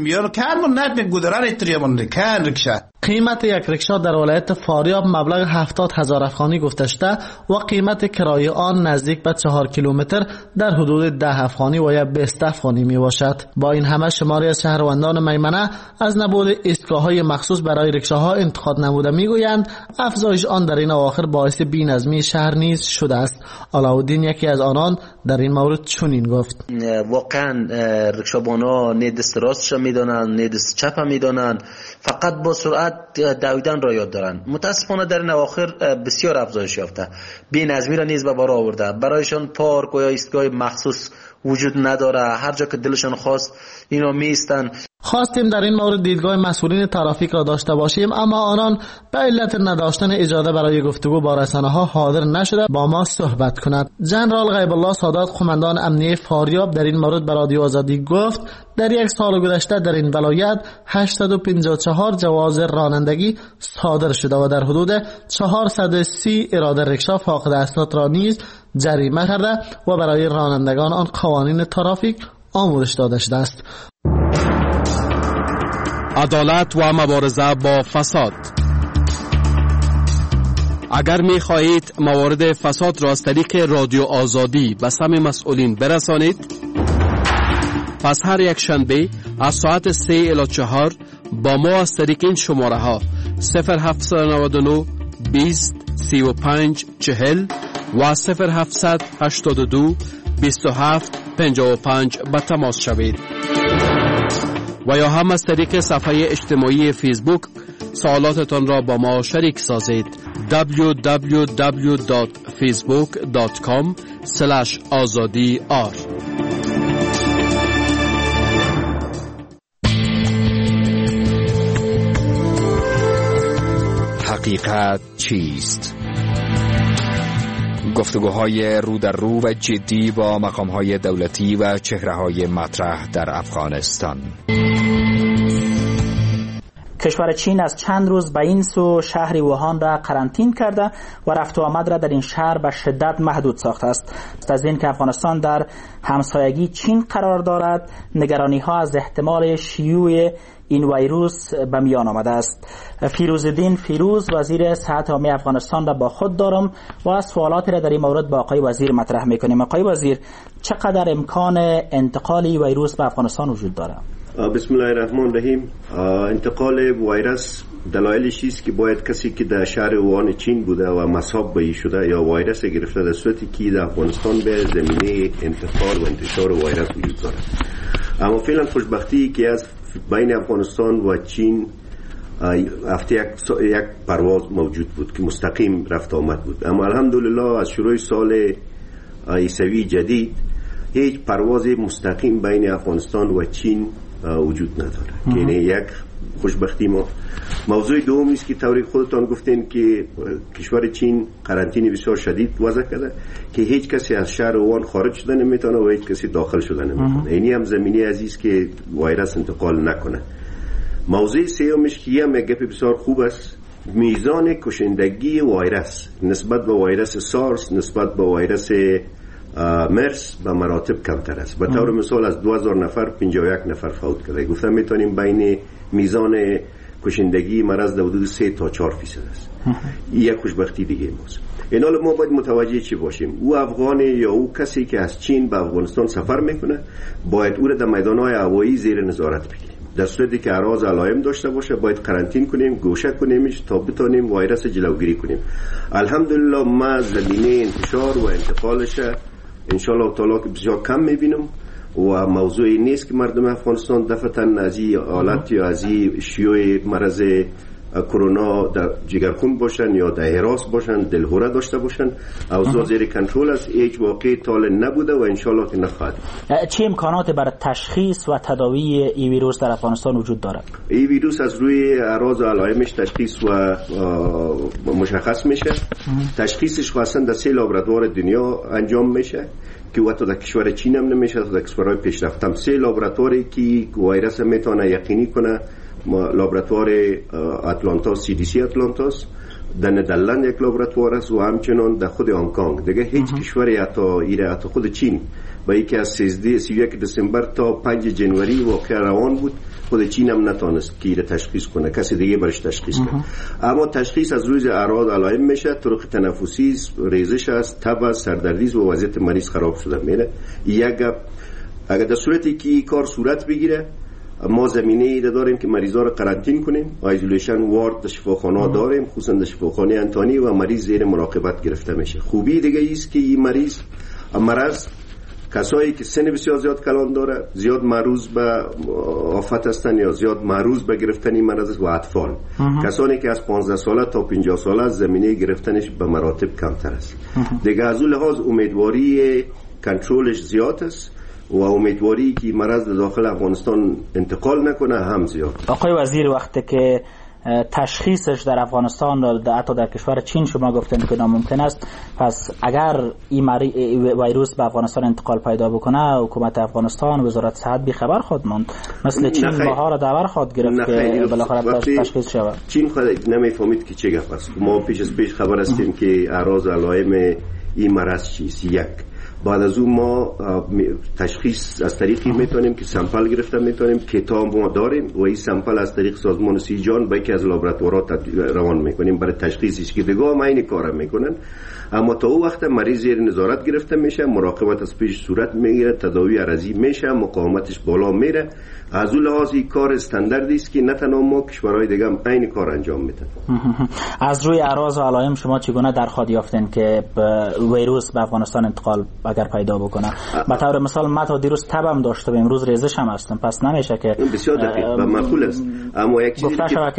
قیمت یک رکشا در ولایت فاریاب مبلغ 70,000 افغانی گفته شده و قیمت کرایه آن نزدیک به 4 کیلومتر در حدود 10 افغانی و یا 20 افغانی می باشد. با این همه شماری از شهروندان میمنه از نبود ایستگاه‌های مخصوص برای رکشاها انتقاد نموده میگویند افزایش آن در این اواخر باعث بی‌نظمی شهر نیز شده است. علاءالدین یکی از آنان در این مورد چنین گفت: واقعا رکشابانا نه دست راستش میدونن نه دست چپ میدونن، فقط با سرعت دویدن را یاد دارن. متاسفانه در این اواخر بسیار افزایش یافته، بی‌نظمی را نیز به بار آورده. برایشان پارک و یا ایستگاه مخصوص وجود نداره، هر جا که دلشان خواست اینا میستن. خواستیم در این مورد دیدگاه مسئولین ترافیک را داشته باشیم، اما آنان به علت نداشتن اجازه برای گفتگو با رسانه‌ها حاضر نشده با ما صحبت کند. جنرال غیب الله سادات قماندان امنیه فاریاب در این مورد به رادیو آزادی گفت در یک سال گذشته در این ولایت 854 جواز رانندگی صادر شده و در حدود 430 اراده رکشا فاقد اسناد را نیز جریمه کرده و برای رانندگان آن قوانین ترافیک آموزش داده شده است. عدالت و مبارزه با فساد. اگر می خواهید موارد فساد را از طریق رادیو آزادی به سمع مسئولین برسانید، پس هر یک شنبه از ساعت 3 الی 4 با ما از طریق این شماره ها 0799 20 35 40 و 0782 27 55 به تماس شوید و یا هم از طریق صفحه اجتماعی فیسبوک سوالاتتان را با ما شریک سازید. www.facebook.com/azadiyar. حقیقت چیست؟ گفتگوهای رو در رو و جدی با مقامهای دولتی و چهره‌های مطرح در افغانستان. کشور چین از چند روز به این سو شهر ووهان را قرنطین کرده و رفت و آمد را در این شهر به شدت محدود ساخته است. از این که افغانستان در همسایگی چین قرار دارد، نگرانی ها از احتمال شیوع این ویروس به میان آمده است. فیروزالدین فیروز وزیر صحت عامه افغانستان را با خود دارم و از سوالاتی را در این مورد با آقای وزیر مطرح میکنیم. آقای وزیر، چقدر امکان انتقال این ویروس به افغانستان وجود دارد؟ بسم الله الرحمن الرحیم. انتقال ویروس دلایلش است که باید کسی که در شهر ووهان چین بوده و مصاب به شده یا ویروس گرفته در صورتی که در افغانستان به زمینه انتقال و انتشار ویروس وجود دارد. اما فعلا خوشبختی که از بین افغانستان و چین هفته یک پرواز موجود بود که مستقیم رفت آمد بود، اما الحمدلله از شروع سال عیسوی جدید هیچ پرواز مستقیم بین افغانستان و چین وجود نداره. یعنی یک خوشبختی ما. موضوع دوم است که طوری خودتان گفتین که کشور چین قرنطینه بسیار شدید وضع کرده که هیچ کسی از شهر ووهان خارج شدن نمیتونه و هیچ کسی داخل شدن نمیتونه. اینی هم زمینی عزیز که ویروس انتقال نکنه. موضوع سومش که هم یک گپ بسیار خوب است، میزان کشندگی ویروس نسبت به ویروس سارس نسبت به ویروس مرس به مراتب کمتر است. به طور مثال از 2000 نفر 51 نفر فوت کرده. گفتم میتونیم بین میزان کشندگی مرض در حدود 3 تا 4% است. این یک خوشبختی دیگه ماست. این حال ما باید متوجه چی باشیم؟ او افغان یا او کسی که از چین به افغانستان سفر میکنه باید او را در میدانهای هوایی زیر نظارت بگیریم. در صورتی که اعراض علائم داشته باشه باید قرنطین کنیم، گوشه کنیمش تا بتونیم ویروس جلوگیری کنیم. الحمدلله ما زمینه انتشار و انتقالش ان شاء الله تعالی که بسیار کم میبینم و موضوعی نیست که مردم افغانستان دفعتاً از این حالت یا از این شیوع مرض کرونا در جگرخون باشن یا در حراس باشن، دلهوره داشته باشن. اوضاع زیر کنترل است، هیچ واقعی طال نبوده و ان شاء الله که نخواهد. چه امکانات برای تشخیص و تداوی این ویروس در افغانستان وجود دارد؟ این ویروس از روی اعراض و علائمش تشخیص و مشخص میشه. تشخیصش خاصا در 3 لابراتوار دنیا انجام میشه که وقتی در کشور چین هم نمیشه، در کشورهای پیشرفته هم 3 لابراتواری که ویروس میتونه یقینی کنه. لابراتوار اتلانتا CDC اتلانتاست، در ندرلند یک لابراتوار است و همچنان در خود هنگ کنگ. دیگه هیچ کشوری حتی خود چین با یکی از 31 دسامبر تا 5 جنوری واقع روان بود، خود چین هم نتونست که تشخیص کنه، کسی دیگه برش تشخیص کنه. اما تشخیص از روی اعراض علائم میشه، طرق تنفسی، ریزش است، تب، سردردی و وضعیت مریض خراب شده میره. یک اگر در صورتی که این کار صورت بگیره ما زمینه ای داریم که مریضا رو قرنطین کنیم، آیزولیشن وارد در شفاخانه داریم، خصوصا در شفاخانه انتانی و مریض زیر مراقبت گرفته میشه. خوبی دیگه ایست که این مرض کسایی که سن بسیار زیاد کلان داره، زیاد معرض به آفت هستن یا زیاد معرض به گرفتن این مرض و اطفال، کسانی که از 15 ساله تا 50 ساله زمینه گرفتنش به مراتب کمتر است. دیگه از اون لحاظ امیدواری کنترلش زیاد است و امیدواری که مرض داخل افغانستان انتقال نکنه هم زیاد. آقای وزیر، وقتی که تشخیصش در افغانستان و حتی در کشور چین شما گفتن که ناممکن است، پس اگر این ویروس به افغانستان انتقال پیدا بکنه حکومت افغانستان و وزارت صحت بیخبر خواهد ماند، مثل چین ماها را داور خواهد گرفت که بالاخره تشخیص شود. چین خود نمیفهمید که چه گپ است. ما پیش خبر هستیم که اعراض علائم این مرض چیست. یک بعد از اون ما تشخیص از طریقی میتونیم که سامپل گرفته میتونیم، کتاب ما داریم و این سامپل از طریق سازمان سیجان با یکی از لابراتوارات روان میکنیم برای تشخیصش که دیگه هم این کار میکنن. اما تا او وقت مریض زیر نظارت گرفته میشه، مراقبت از پیش صورت میگیره، تداوی عرضی میشه، مقاومتش بالا میره. از اون لحاظ این کار استانداردی است که نه تنها ما، کشورهای دیگه هم این کار انجام میدن. از روی اعراض و علائم شما چگونه درخواست یافتین که ویروس به افغانستان انتقال اگر پیدا بکنه؟ به طور مثال ما تا دیروز تبم داشته و امروز ریزش هم هستم، پس نمیشه که بسیار دقیق و معقول است. اما یک چیزی گفته شده که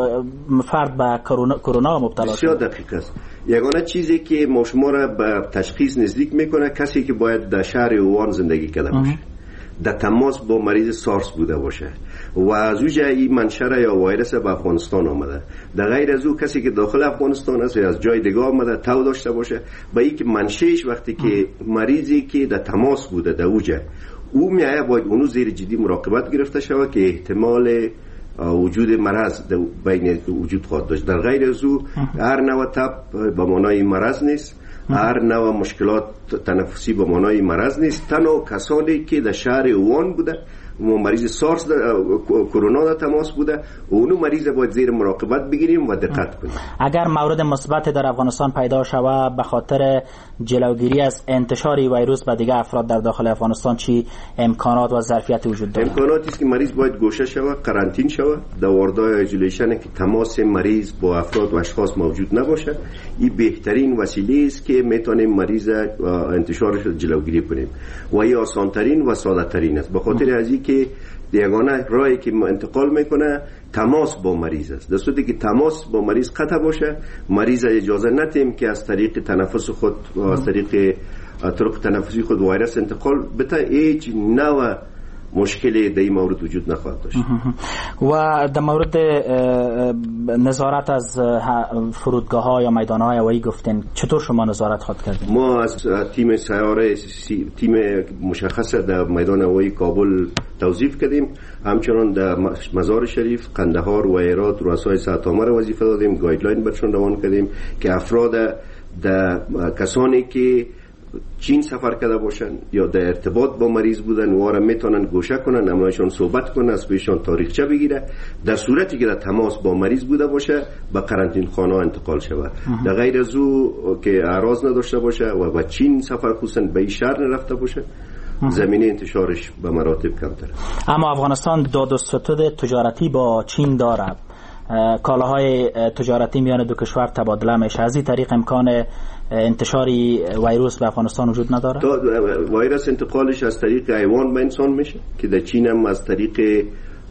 فرد به کرونا مبتلا شده. بسیار دقیق است. یگانه چیزی که ما شما را به تشخیص نزدیک میکنه کسی که باید در شهر ووهان زندگی کرده باشه، در تماس با مریض سارس بوده باشه و از او جایی منشأ یا ویروس به افغانستان آمده. در غیر از او کسی که داخل افغانستان است یا از جای دیگه آمده تو داشته باشه، با اینکه منشأش وقتی که مریضی که در تماس بوده در اوجه او میایه باید اونو زیر جدی مراقبت گرفته شود که احتمال وجود مرض بین وجود خواهد داشت. در غیر از او هر نوع تب به معنای مرض نیست، هر نوع مشکلات تنفسی به معنای مرض نیست. تنها کسانی که در شهر ووهان بوده و مریض سارس کرونا در تماس بوده اونو مریض باید زیر مراقبت بگیریم و دقت کنیم. اگر مورد مثبت در افغانستان پیدا شود به خاطر جلوگیری از انتشار ویروس به دیگر افراد در داخل افغانستان چی امکانات و ظرفیت وجود دارد؟ امکاناتی است که مریض باید گوشه شود، قرنطین شود، در واردای ایزولیشن که تماس مریض با افراد و اشخاص موجود نباشه. این بهترین وسیله است که میتونیم مریض انتشارش جلوگیری کنیم و این آسان ترین و ساده ترین است. به خاطر از که یگانه راهی که انتقال میکنه تماس با مریض است. در صورتی که تماس با مریض قطع باشه، مریض اجازه ندیم که از طریق تنفس خود و از طریق طرق تنفسی خود ویروس انتقال بده. هیچ نوع مشکلی در این مورد وجود نخواهد داشت. و در مورد نظارت از فرودگاه ها یا میدان های هوایی گفتین، چطور شما نظارت خواهد کردین؟ ما از تیم سیاره تیم مشخص در میدان هوایی کابل توظیف کردیم، همچنان در مزار شریف، قندهار و هرات رؤسای ساعت‌نامه را وظیفه دادیم، گایدلاین برشون روان کردیم که افراد در کسانی که چین سفر کرده باشن یا در ارتباط با مریض بودن و را میتونن گوشه کنن، امایشان صحبت کنن، از پیشان تاریخچه بگیره، در صورتی که در تماس با مریض بوده باشه به قرنطینه خانه انتقال شود. در غیر از او که اعراض نداشته باشه و به چین سفر خصوصا به این شهر نرفته باشه، زمینه انتشارش به مراتب کمتره. اما افغانستان داد و ستد تجارتی با چین دارد، کالاهای تجارتی میان دو کشور تبادله میشه، از این طریق امکان انتشاری ویروس به افغانستان وجود نداره؟ ویروس انتقالش از طریق حیوان به انسان میشه که در چین هم از طریق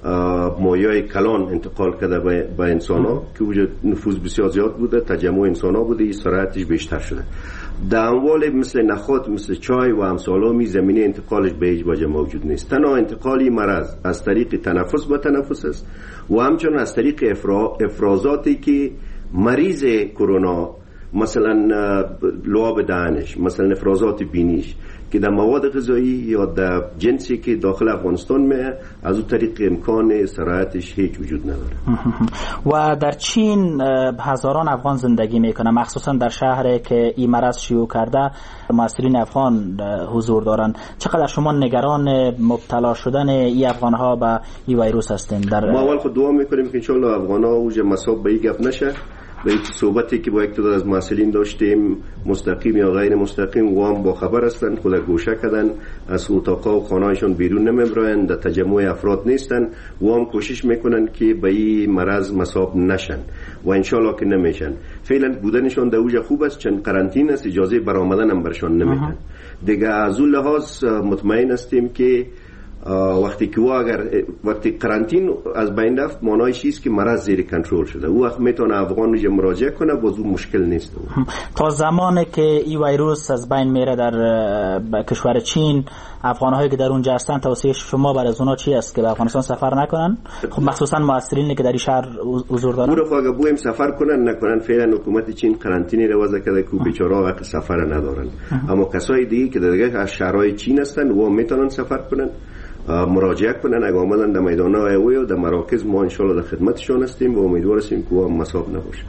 مایع کلان انتقال کرده به انسان ها که وجود نفوذ بسیار زیاد بوده، تجمع انسان ها بوده، این سرعتش بیشتر شده. در اموال مثل نخود، مثل چای و امثالامی زمینه انتقالش به هیچ وجه موجود نیست. تنها انتقالی مرض از طریق تنفس به تنفس است و همچنین از طریق افرازاتی که مریض کرونا، مثلا لعاب دهنش، مثلا افرازات بینیش که در مواد غذایی یا در جنسی که داخل افغانستان میه، از اون طریق امکان سرایتش هیچ وجود نداره. و در چین هزاران افغان زندگی میکنه، مخصوصا در شهری که این مرض شیوع کرده مسئولین افغان حضور دارن. چقدر شما نگران مبتلا شدن این افغان ها به این ویروس هستین؟ ما اول خود دعا میکنیم که انشالله افغان ها اوج مصاب به این گپ نشه. به این صحبتی که با یک تعداد از مسئولین داشتیم، مستقیم یا غیر مستقیم، و هم با خبر هستند، خود گوشه کردن، از اتاقا و خانه‌هایشان بیرون نمیبرند، در تجمع افراد نیستن و هم کوشش میکنن که به این مرض مصاب نشن و انشالله که نمیشن. فعلا بودنشان در اوج خوب است، چند قرنطینه است، اجازه برآمدن هم برشان نمیدن. دیگه از اون لحاظ مطمئن هستیم که وقتی که وقتی قرنطینه از بین رفت، معنایش چیست که مرض زیر کنترل شده، او وقت میتونه افغان مراجعه کنه، باز اون مشکل نیست. تا زمانی که این ویروس از بین میره در کشور چین، افغان‌هایی که در اونجا هستن، توصیه شما برای اونا چی است که به افغانستان سفر نکنن؟ خب مخصوصا مؤثرینی که در این شهر حضور دارن. اون رو بویم سفر کنن نکنن، فعلا حکومت چین قرنطینه رو وضع کرده که بیچاره حق سفر ندارن. اما کسای دیگه که در از شهرهای چین هستن و میتونن سفر کنن، مراجعه کنن، اگه آمدن در میدان‌های هوایی و در مراکز، ما انشالله در خدمتشون هستیم و امیدوار هستیم که او مصاب نباشه.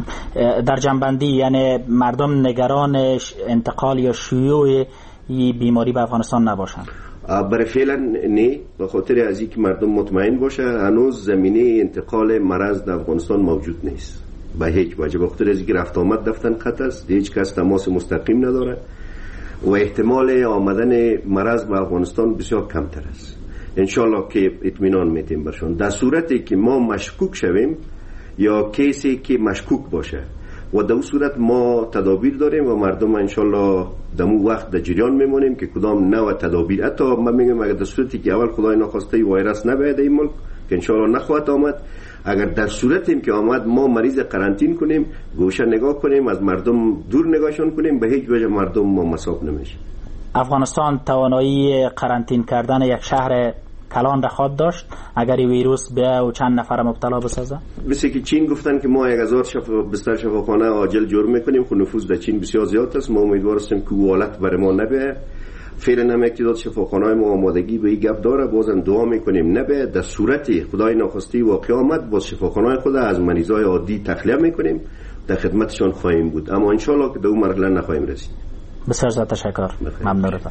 در جنبندی یعنی مردم نگران انتقال یا شیوع این بیماری به افغانستان نباشن؟ برای فعلا نه، به خاطر از اینکه مردم مطمئن باشه، هنوز زمینه انتقال مرض در افغانستان موجود نیست به هیچ وجه، به خاطر از اینکه رفت آمد دفتن قطع است، هیچ کس تماس مستقیم نداره و احتمال آمدن مرض به افغانستان بسیار کمتر است. انشالله که اطمینان میتیم برشون. در صورتی که ما مشکوک شویم یا کسی که مشکوک باشه و در اون صورت ما تدابیر داریم و مردم انشالله در اون وقت در جریان میمونیم که کدام نوع تدابیر، حتی من میگم اگر در صورتی که اول خدای ناخواسته ویروس نباید این ملک که انشالله نخواهد آمد، اگر در صورتی که آمد ما مریض قرنطین کنیم، گوشه نگاه کنیم، از مردم دور نگاهشون کنیم، به هیچ وجه مردم ما مصاب نمیشه. افغانستان توانایی قرنطین کردن یک شهر کلان را خواهد داشت اگر این ویروس به و چند نفر مبتلا بسازه؟ مثل که چین گفتن که ما 1000 بستر شفاخانه عاجل جور میکنیم، خب نفوذ در چین بسیار زیاد است، ما امیدوار هستیم که او حالت برای ما نبیه. فعلا هم یک تعداد شفاخانه‌های ما آمادگی به این گپ داره، بازم دعا میکنیم نبیه. در صورتی خدای ناخواسته واقع آمد، باز شفاخانه‌های خود از مریضای عادی تخلیه میکنیم، در خدمتشان خواهیم بود، اما انشالله که در اون مرحله نخواهیم رسید. بسیار زیاد تشکر. ممنونتم.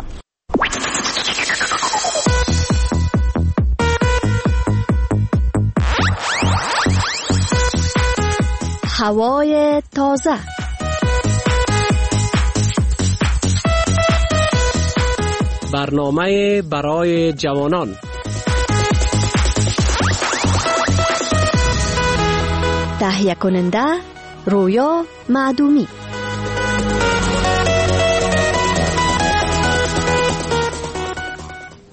هوای تازه. برنامه برای جوانان. تهیه کننده رویا معدومی.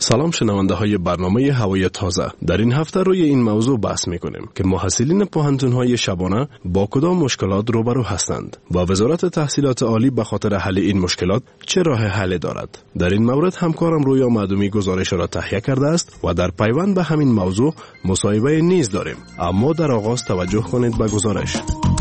سلام شنونده های برنامه هوای تازه. در این هفته روی این موضوع بحث میکنیم که محصلین پوهنتون های شبانه با کدام مشکلات روبرو هستند و وزارت تحصیلات عالی به خاطر حل این مشکلات چه راه حل دارد. در این مورد همکارم رویا معدومی گزارش را تهیه کرده است و در پیوند به همین موضوع مصاحبه نیز داریم. اما در آغاز توجه کنید به گزارش.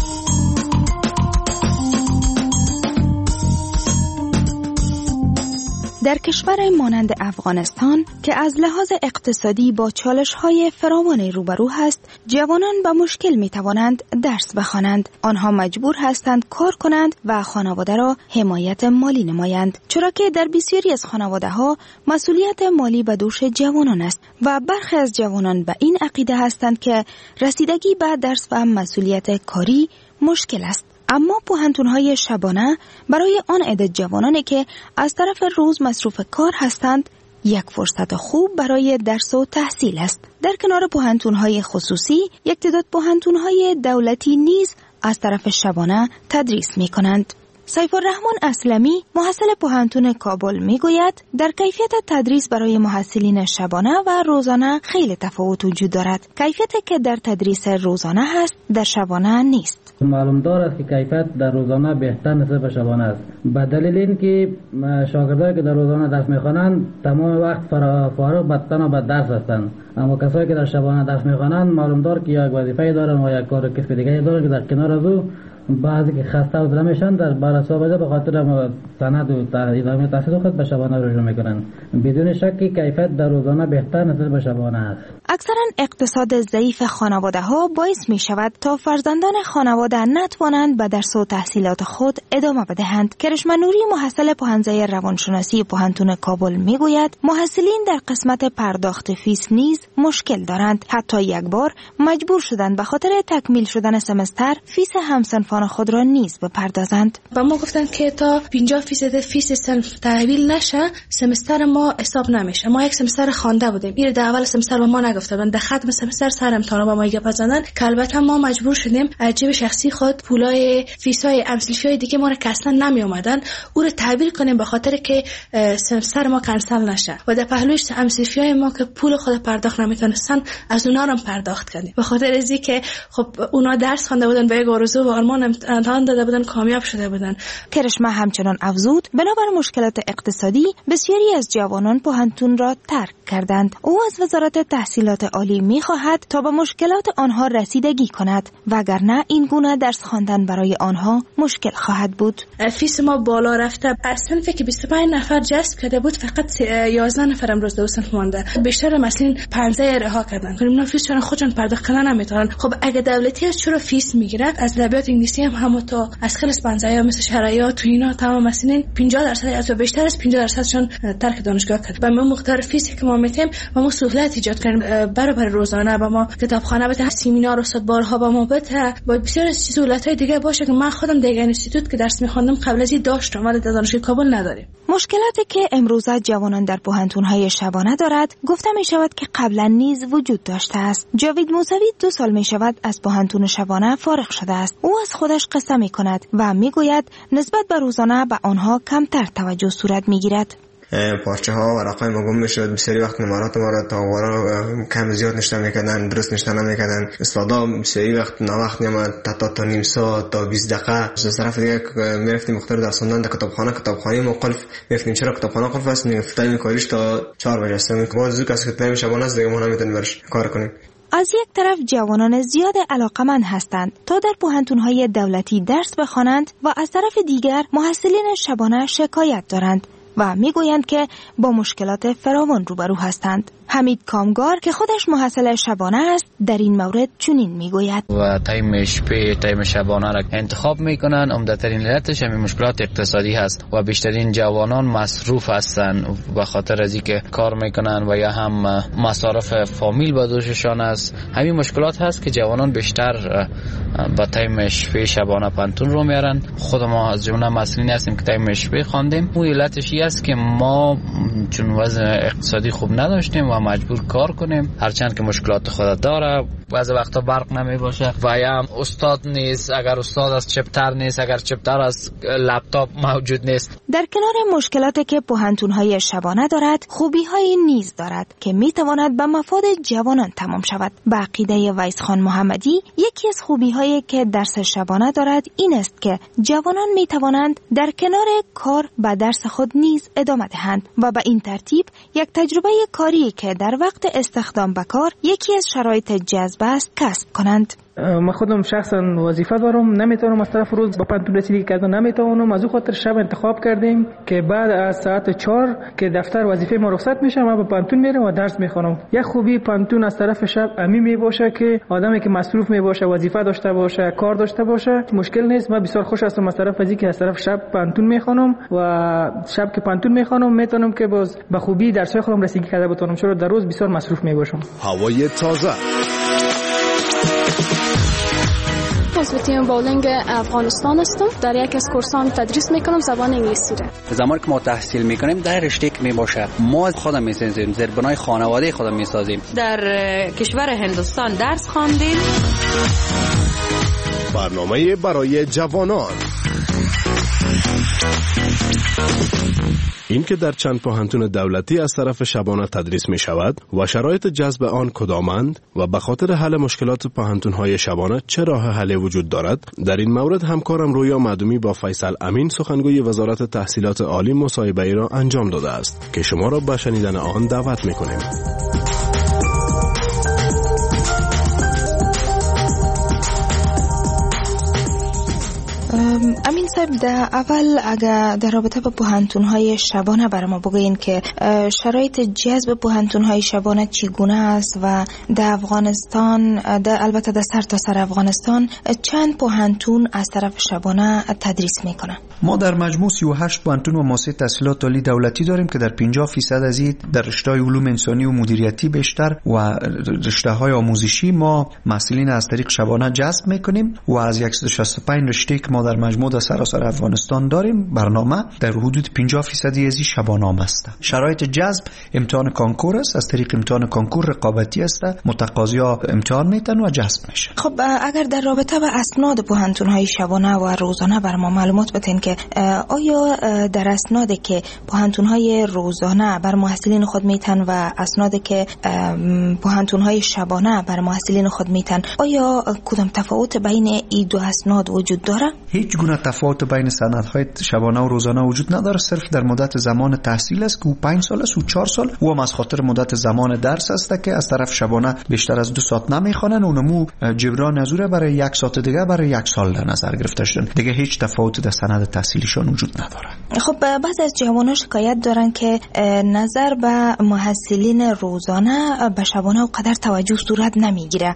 در کشور مانند افغانستان که از لحاظ اقتصادی با چالش‌های فراوانی روبرو است، جوانان با مشکل می‌توانند درس بخوانند. آنها مجبور هستند کار کنند و خانواده را حمایت مالی نمایند، چرا که در بسیاری از خانواده‌ها مسئولیت مالی به دوش جوانان است و برخی از جوانان به این عقیده هستند که رسیدگی به درس و مسئولیت کاری مشکل است. اما پوهنتون‌های شبانه برای آن عدد جوانانی که از طرف روز مصروف کار هستند یک فرصت خوب برای درس و تحصیل است. در کنار پوهنتون‌های خصوصی، یک تعداد پوهنتون‌های دولتی نیز از طرف شبانه تدریس می‌کنند. سیف الرحمن اسلمی محصل پوهنتون کابل میگوید در کیفیت تدریس برای محصلین شبانه و روزانه خیلی تفاوت وجود دارد. کیفیتی که در تدریس روزانه هست در شبانه نیست. معلوم دار است که کیفیت در روزانه بهتر نسبت به شبانه است، به دلیل اینکه شاگردانی که در روزانه درس میخوانند تمام وقت فارغ به تنها به درس هستند، اما کسایی که در شبانه درس میخوانند معلوم دار که یک وظیفه دارند و یک کار کسب دیگری دارند که در کنار از او بعضی که خسته و دل میشن در بر صبح به خاطر سند و ادامه تحصیل خود به شبانه رجوع میکنن. بدون شک کیفیت در روزانه بهتر نسبت به شبانه است. اکثرا اقتصاد ضعیف خانواده ها باعث می شود تا فرزندان خانواده نتوانند به درس و تحصیلات خود ادامه بدهند. کرشما نوری محصل پوهنځی روانشناسی پوهنتون کابل میگوید محصلین در قسمت پرداخت فیس نیز مشکل دارند. حتی یک بار مجبور شدند به خاطر تکمیل شدن سمستر فیس همسنفان خود را نیز بپردازند. و ما گفتن که تا 50% فیس صنف تحویل نشه سمستر ما حساب نمیشه. ما یک سمستر خوانده بودیم، این در اول سمستر با ما نگفتن، در ختم سمستر سر امتحانا با ما گپ زدن که البته ما مجبور شدیم از جیب شخصی خود پولای فیسای امسلفیای دیگه ما را که اصلا نمی اومدن او رو تحویل کنیم به خاطر که سمستر ما کنسل نشه و در پهلوش امسلفیای ما که پول خود پرداخت نمیتونستن از اونا رو پرداخت کردیم به خاطر ازی که خب اونا درس خوانده بودن به یک آرزو و آرمان امتحان داده بودن، کامیاب شده بودن. کرشما همچنان افزود بنابر مشکلات اقتصادی بسیاری از جوانان پوهنتون را ترک کردند. او از وزارت تحصیلات عالی می‌خواهد تا به مشکلات آنها رسیدگی کند وگرنه این گونه درس خواندن برای آنها مشکل خواهد بود. فیس ما بالا رفته. از صنفی که 25 نفر جذب کرده بود فقط 11 نفر امروز در صنف مونده. بیشتر مثلا 15 رها کردن. اونا فیسشون خودشون پرداخت کردن نمیتونن. خب اگه دولتی از چرا فیس میگیره؟ از ادبیات انگلیسی هم تا از خیلی اسپانزایا مثل شرایط تو اینا تمام مثلا 50% از بیشتر از 50%شون ترک دانشگاه کرد. و ما مقدار فیسی که ما میتیم و ما سهولت ایجاد کردیم برابر روزانه با ما کتابخانه بده، سمینار و استادبارها با ما بده، با بسیار از سهولت‌های دیگه باشه که من خودم در اینستیتوت که درس می‌خوندم قبل از این داشتم ولی در دانشگاه کابل نداریم. مشکلاتی که امروزه جوانان در پوهنتون‌های شبانه دارد گفته می‌شود که قبلا نیز وجود داشته است. جاوید موسوی 2 سال می‌شود از پوهنتون شبانه فارغ شده است. او از خودش قصه می‌کند و می‌گوید نسبت به روزانه به آنها کمتر توجه صورت می‌گیرد. پارچه ها و رقم ما گم میشد. بسیاری وقت نمرات ما را تا کم زیاد نشته میکردن، درست نشته نمیکردن. استادا بسیاری وقت نوقت میامد تا نیم ساعت تا 20 دقیقه. از طرف دیگه میرفتیم مختار درس خوندن در کتابخانه مقلف. میرفتیم چرا کتابخانه قلف است؟ تایم کاریش تا 4 بجه است. ما زود کسی که تایم شبانه است دیگه ما نمیتونیم برش کار کنیم. از یک طرف جوانان زیاد علاقمند هستند تا در پوهنتون‌های دولتی درس بخوانند و از طرف دیگر محصلین شبانه شکایت دارند و میگویند که با مشکلات فراوان روبرو هستند. حمید کامگار که خودش محصل شبانه است در این مورد چنین میگوید. و تایم شبانه را انتخاب میکنن. عمدترین علتش همین مشکلات اقتصادی هست و بیشترین جوانان مصروف هستند به خاطر از اینکه کار میکنن و یا هم مصارف فامیل با دوششان است. همین مشکلات هست که جوانان بیشتر با تایم شبانه پانتون رو میارن. خود ما از جمله مسئولین هستیم که تایم خواندیم. اون علتش است که ما چون وضع اقتصادی خوب نداشتیم و مجبور کار کنیم، هرچند که مشکلات خود داره، بعضی وقتا برق نمی باشه و یا استاد نیست، اگر استاد از چپتر نیست، اگر چپتر از لپتاپ موجود نیست. در کنار مشکلاتی که پوهنتون‌های شبانه دارد، خوبی‌هایی نیز دارد که می‌تواند به مفاد جوانان تمام شود. به عقیده ویس خان محمدی، یکی از خوبی‌هایی که درس شبانه دارد این است که جوانان می‌توانند در کنار کار به درس خود نیز ادامه دهند و به این ترتیب یک تجربه کاری که در وقت استخدام به کار یکی از شرایط جذب است کسب کنند. من خودم شخصا وظیفه دارم، نمیتونم از طرف روز با پانتون رسیدگی کردن نمیتونم، از او خاطر شب انتخاب کردیم که بعد از ساعت 4 که دفتر وظیفه ما رخصت میشه ما با پانتون میرم و درس میخونم. یک خوبی پانتون از طرف شب امی میباشه که آدمی که مصروف میباشه، وظیفه داشته باشه، کار داشته باشه، مشکل نیست. من بسیار خوش هستم از طرف ازی که از طرف شب پانتون میخونم و شب که پانتون میخونم میتونم که باز به خوبی درسای خودم رسیدگی کرده بتونم، چون در روز بسیار مصروف میباشم. هوای تازه. عضو تیم بولینگ افغانستان هستم. در یک از کورسام تدریس میکنم زبان انگلیسی را. زمانی که ما تحصیل میکنیم در رشته که میباشه ما خودم میسازیم، زیربنای خانواده خودم میسازیم. در کشور هندوستان درس خواندیم. برنامه برای جوانان. این که در چند پوهنتون دولتی از طرف شبانه تدریس می شود و شرایط جذب آن کدامند و به خاطر حل مشکلات پوهنتون‌های شبانه چه راه حلی وجود دارد، در این مورد همکارم رویا معدومی با فیصل امین سخنگوی وزارت تحصیلات عالی مصاحبه ای را انجام داده است که شما را به شنیدن آن دعوت می کنیم. امین صاحب، در اول اگر در رابطه با پوهنتون‌های شبانه برای ما بگوین که شرایط جذب پوهنتون‌های شبانه چگونه است و در افغانستان، البته در سر تا سر افغانستان چند پوهنتون از طرف شبانه تدریس میکنن؟ ما در مجموع 38 پوهنتون و مؤسسه تحصیلات عالی دولتی داریم که در 50% از این در رشته‌های علوم انسانی و مدیریتی بیشتر و رشته‌های آموزشی ما محصلین از طریق شبانه جذب میکنیم و از 165 رشته که ما در مجموع در سراسر افغانستان داریم برنامه در حدود 50% از شبانه است. شرایط جذب امتحان کنکور است، از طریق امتحان کنکور رقابتی است، متقاضی‌ها امتحان میتن و جذب میشه. خب اگر در رابطه با اسناد پوهنتون‌های شبانه و روزانه بر ما معلومات بدین که آیا در اسنادی که پوهنتون‌های روزانه بر محصلین خود میتن و اسنادی که پوهنتون‌های شبانه بر محصلین خود میتن، آیا کدام تفاوت بین این دو اسناد وجود داره؟ هیچ گونه تفاوت بین سندهای شبانه و روزانه وجود نداره، صرف در مدت زمان تحصیل است که 5 سال است و 4 سال و هم از خاطر مدت زمان درس است که از طرف شبانه بیشتر از 2 ساعت نمیخوانن، اونمو جبران نظوره برای 1 ساعت دیگه برای 1 سال در نظر گرفته شدن. دیگه هیچ تفاوت در سند تحصیلیشون وجود نداره. خب بعضی از جوانان شکایت دارن که نظر به محصلین روزانه به شبانه قدر توجه صورت نمیگیره،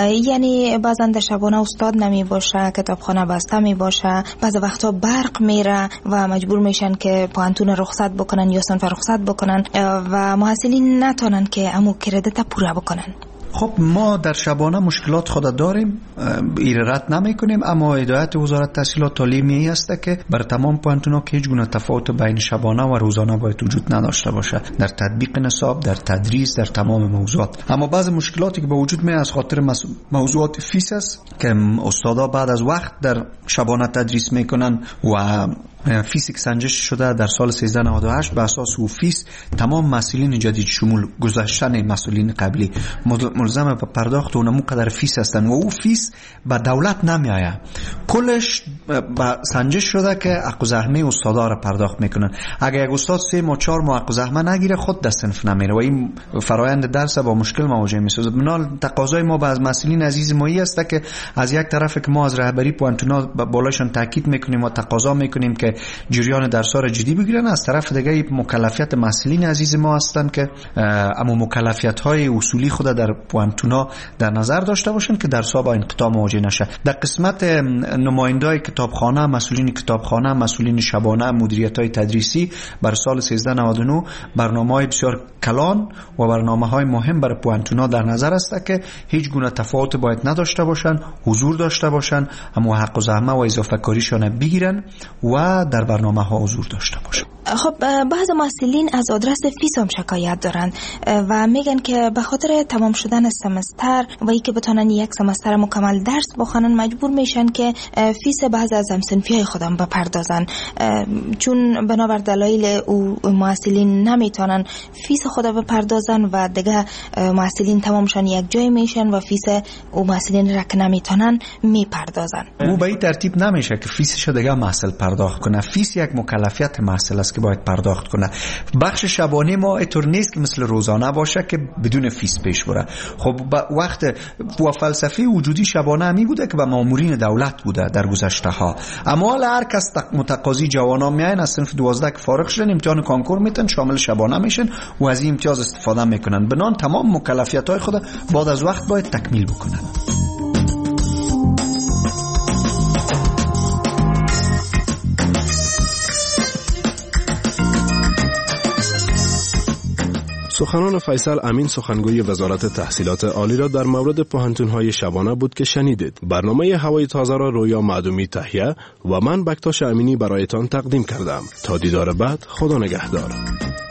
یعنی بعضا در شبانه استاد نمی باشه، کتابخانه بسته می باشه، بعضی وقتا برق میره و مجبور میشن که پوهنتون رخصت بکنن یا صنف رخصت بکنن و محصلین نتونن که امو کردیت پوره بکنن. خب ما در شبانه مشکلات خود داریم، ایراد نمی کنیم، اما هدایت وزارت تحصیلات عالی می است که بر تمام پوهنتون‌ها که هیچ گونه تفاوت بین شبانه و روزانه باید وجود نداشته باشه در تطبیق نصاب، در تدریس، در تمام موضوعات. اما بعض مشکلاتی که به وجود می از خاطر موضوعات فیس است که استادا بعد از وقت در شبانه تدریس میکنن و فیزیک سنجش شده در سال 1398 به اساس او فیس تمام مسئولین جدید شمول گذشتن مسئولین قبلی ملزم به پرداخت اونمو قدر فیس هستن و او فیس به دولت نمیآید، کلش به سنجش شده که حق زحمه استادا را پرداخت میکنن. اگر یک استاد 3 ماه 4 ماه حق زحمه نگیره خود در صنف نمیره و این فرایند درس با مشکل مواجه میسازه. بنابراین تقاضای ما به از مسئولین عزیز مایی است که از یک طرف که ما از رهبری پوهنتون‌ها بالاشون تاکید میکنیم و تقاضا میکنیم که جریان درس‌ها را جدی بگیرن، از طرف دیگه مکلفیت مسئولین عزیز ما هستند که اما مکلفیت‌های اصولی خود در پوهنتون‌ها در نظر داشته باشن که درس‌ها با انقطاع مواجه نشه. در قسمت نمایندای کتابخانه، مسئولین کتابخانه، مسئولین شبانه، مدیریت‌های تدریسی بر سال 1399 برنامه‌های بسیار کلان و برنامه‌های مهم برای پوهنتون‌ها در نظر است که هیچ گونه تفاوت باید نداشته باشن، حضور داشته باشن، اما حق و زحمه و اضافه کاریشان بگیرن و و در برنامه ها حضور داشته باشند. خب بعض محصلین از آدرس فیس هم شکایت دارند و میگن که به خاطر تمام شدن سمستر و اینکه بتونن یک سمستر مکمل درس بخونن مجبور میشن که فیس بعض از همسنفیای خودم بپردازن، چون بنابر دلایل او محصلین نمیتونن فیس خود بپردازن و دیگه محصلین تمامشان یک جای میشن و فیس او محصلین را که نمیتونن میپردازن. او به این ترتیب نمیشه که فیسش دیگه محصل پرداخت کنه. فیس یک مکلفیت محصل است که باید پرداخت کنه. بخش شبانه ما اینطور نیست که مثل روزانه باشه که بدون فیس پیش بره. خب وقت و فلسفه وجودی شبانه همی بوده که به مامورین دولت بوده در گذشته ها، اما حالا هر کس متقاضی جوانان میاین از صنف 12 که فارغ شدن امتحان کانکور میتن شامل شبانه میشن و از این امتیاز استفاده میکنن. بنان تمام مکلفیت های خود بعد از وقت باید تکمیل بکنن. سخنان فیصل امین سخنگوی وزارت تحصیلات عالی را در مورد پوهنتون‌های شبانه بود که شنیدید. برنامه هوای تازه را رویا معدومی تهیه و من بکتاش امینی برایتان تقدیم کردم. تا دیدار بعد، خدا نگهدار.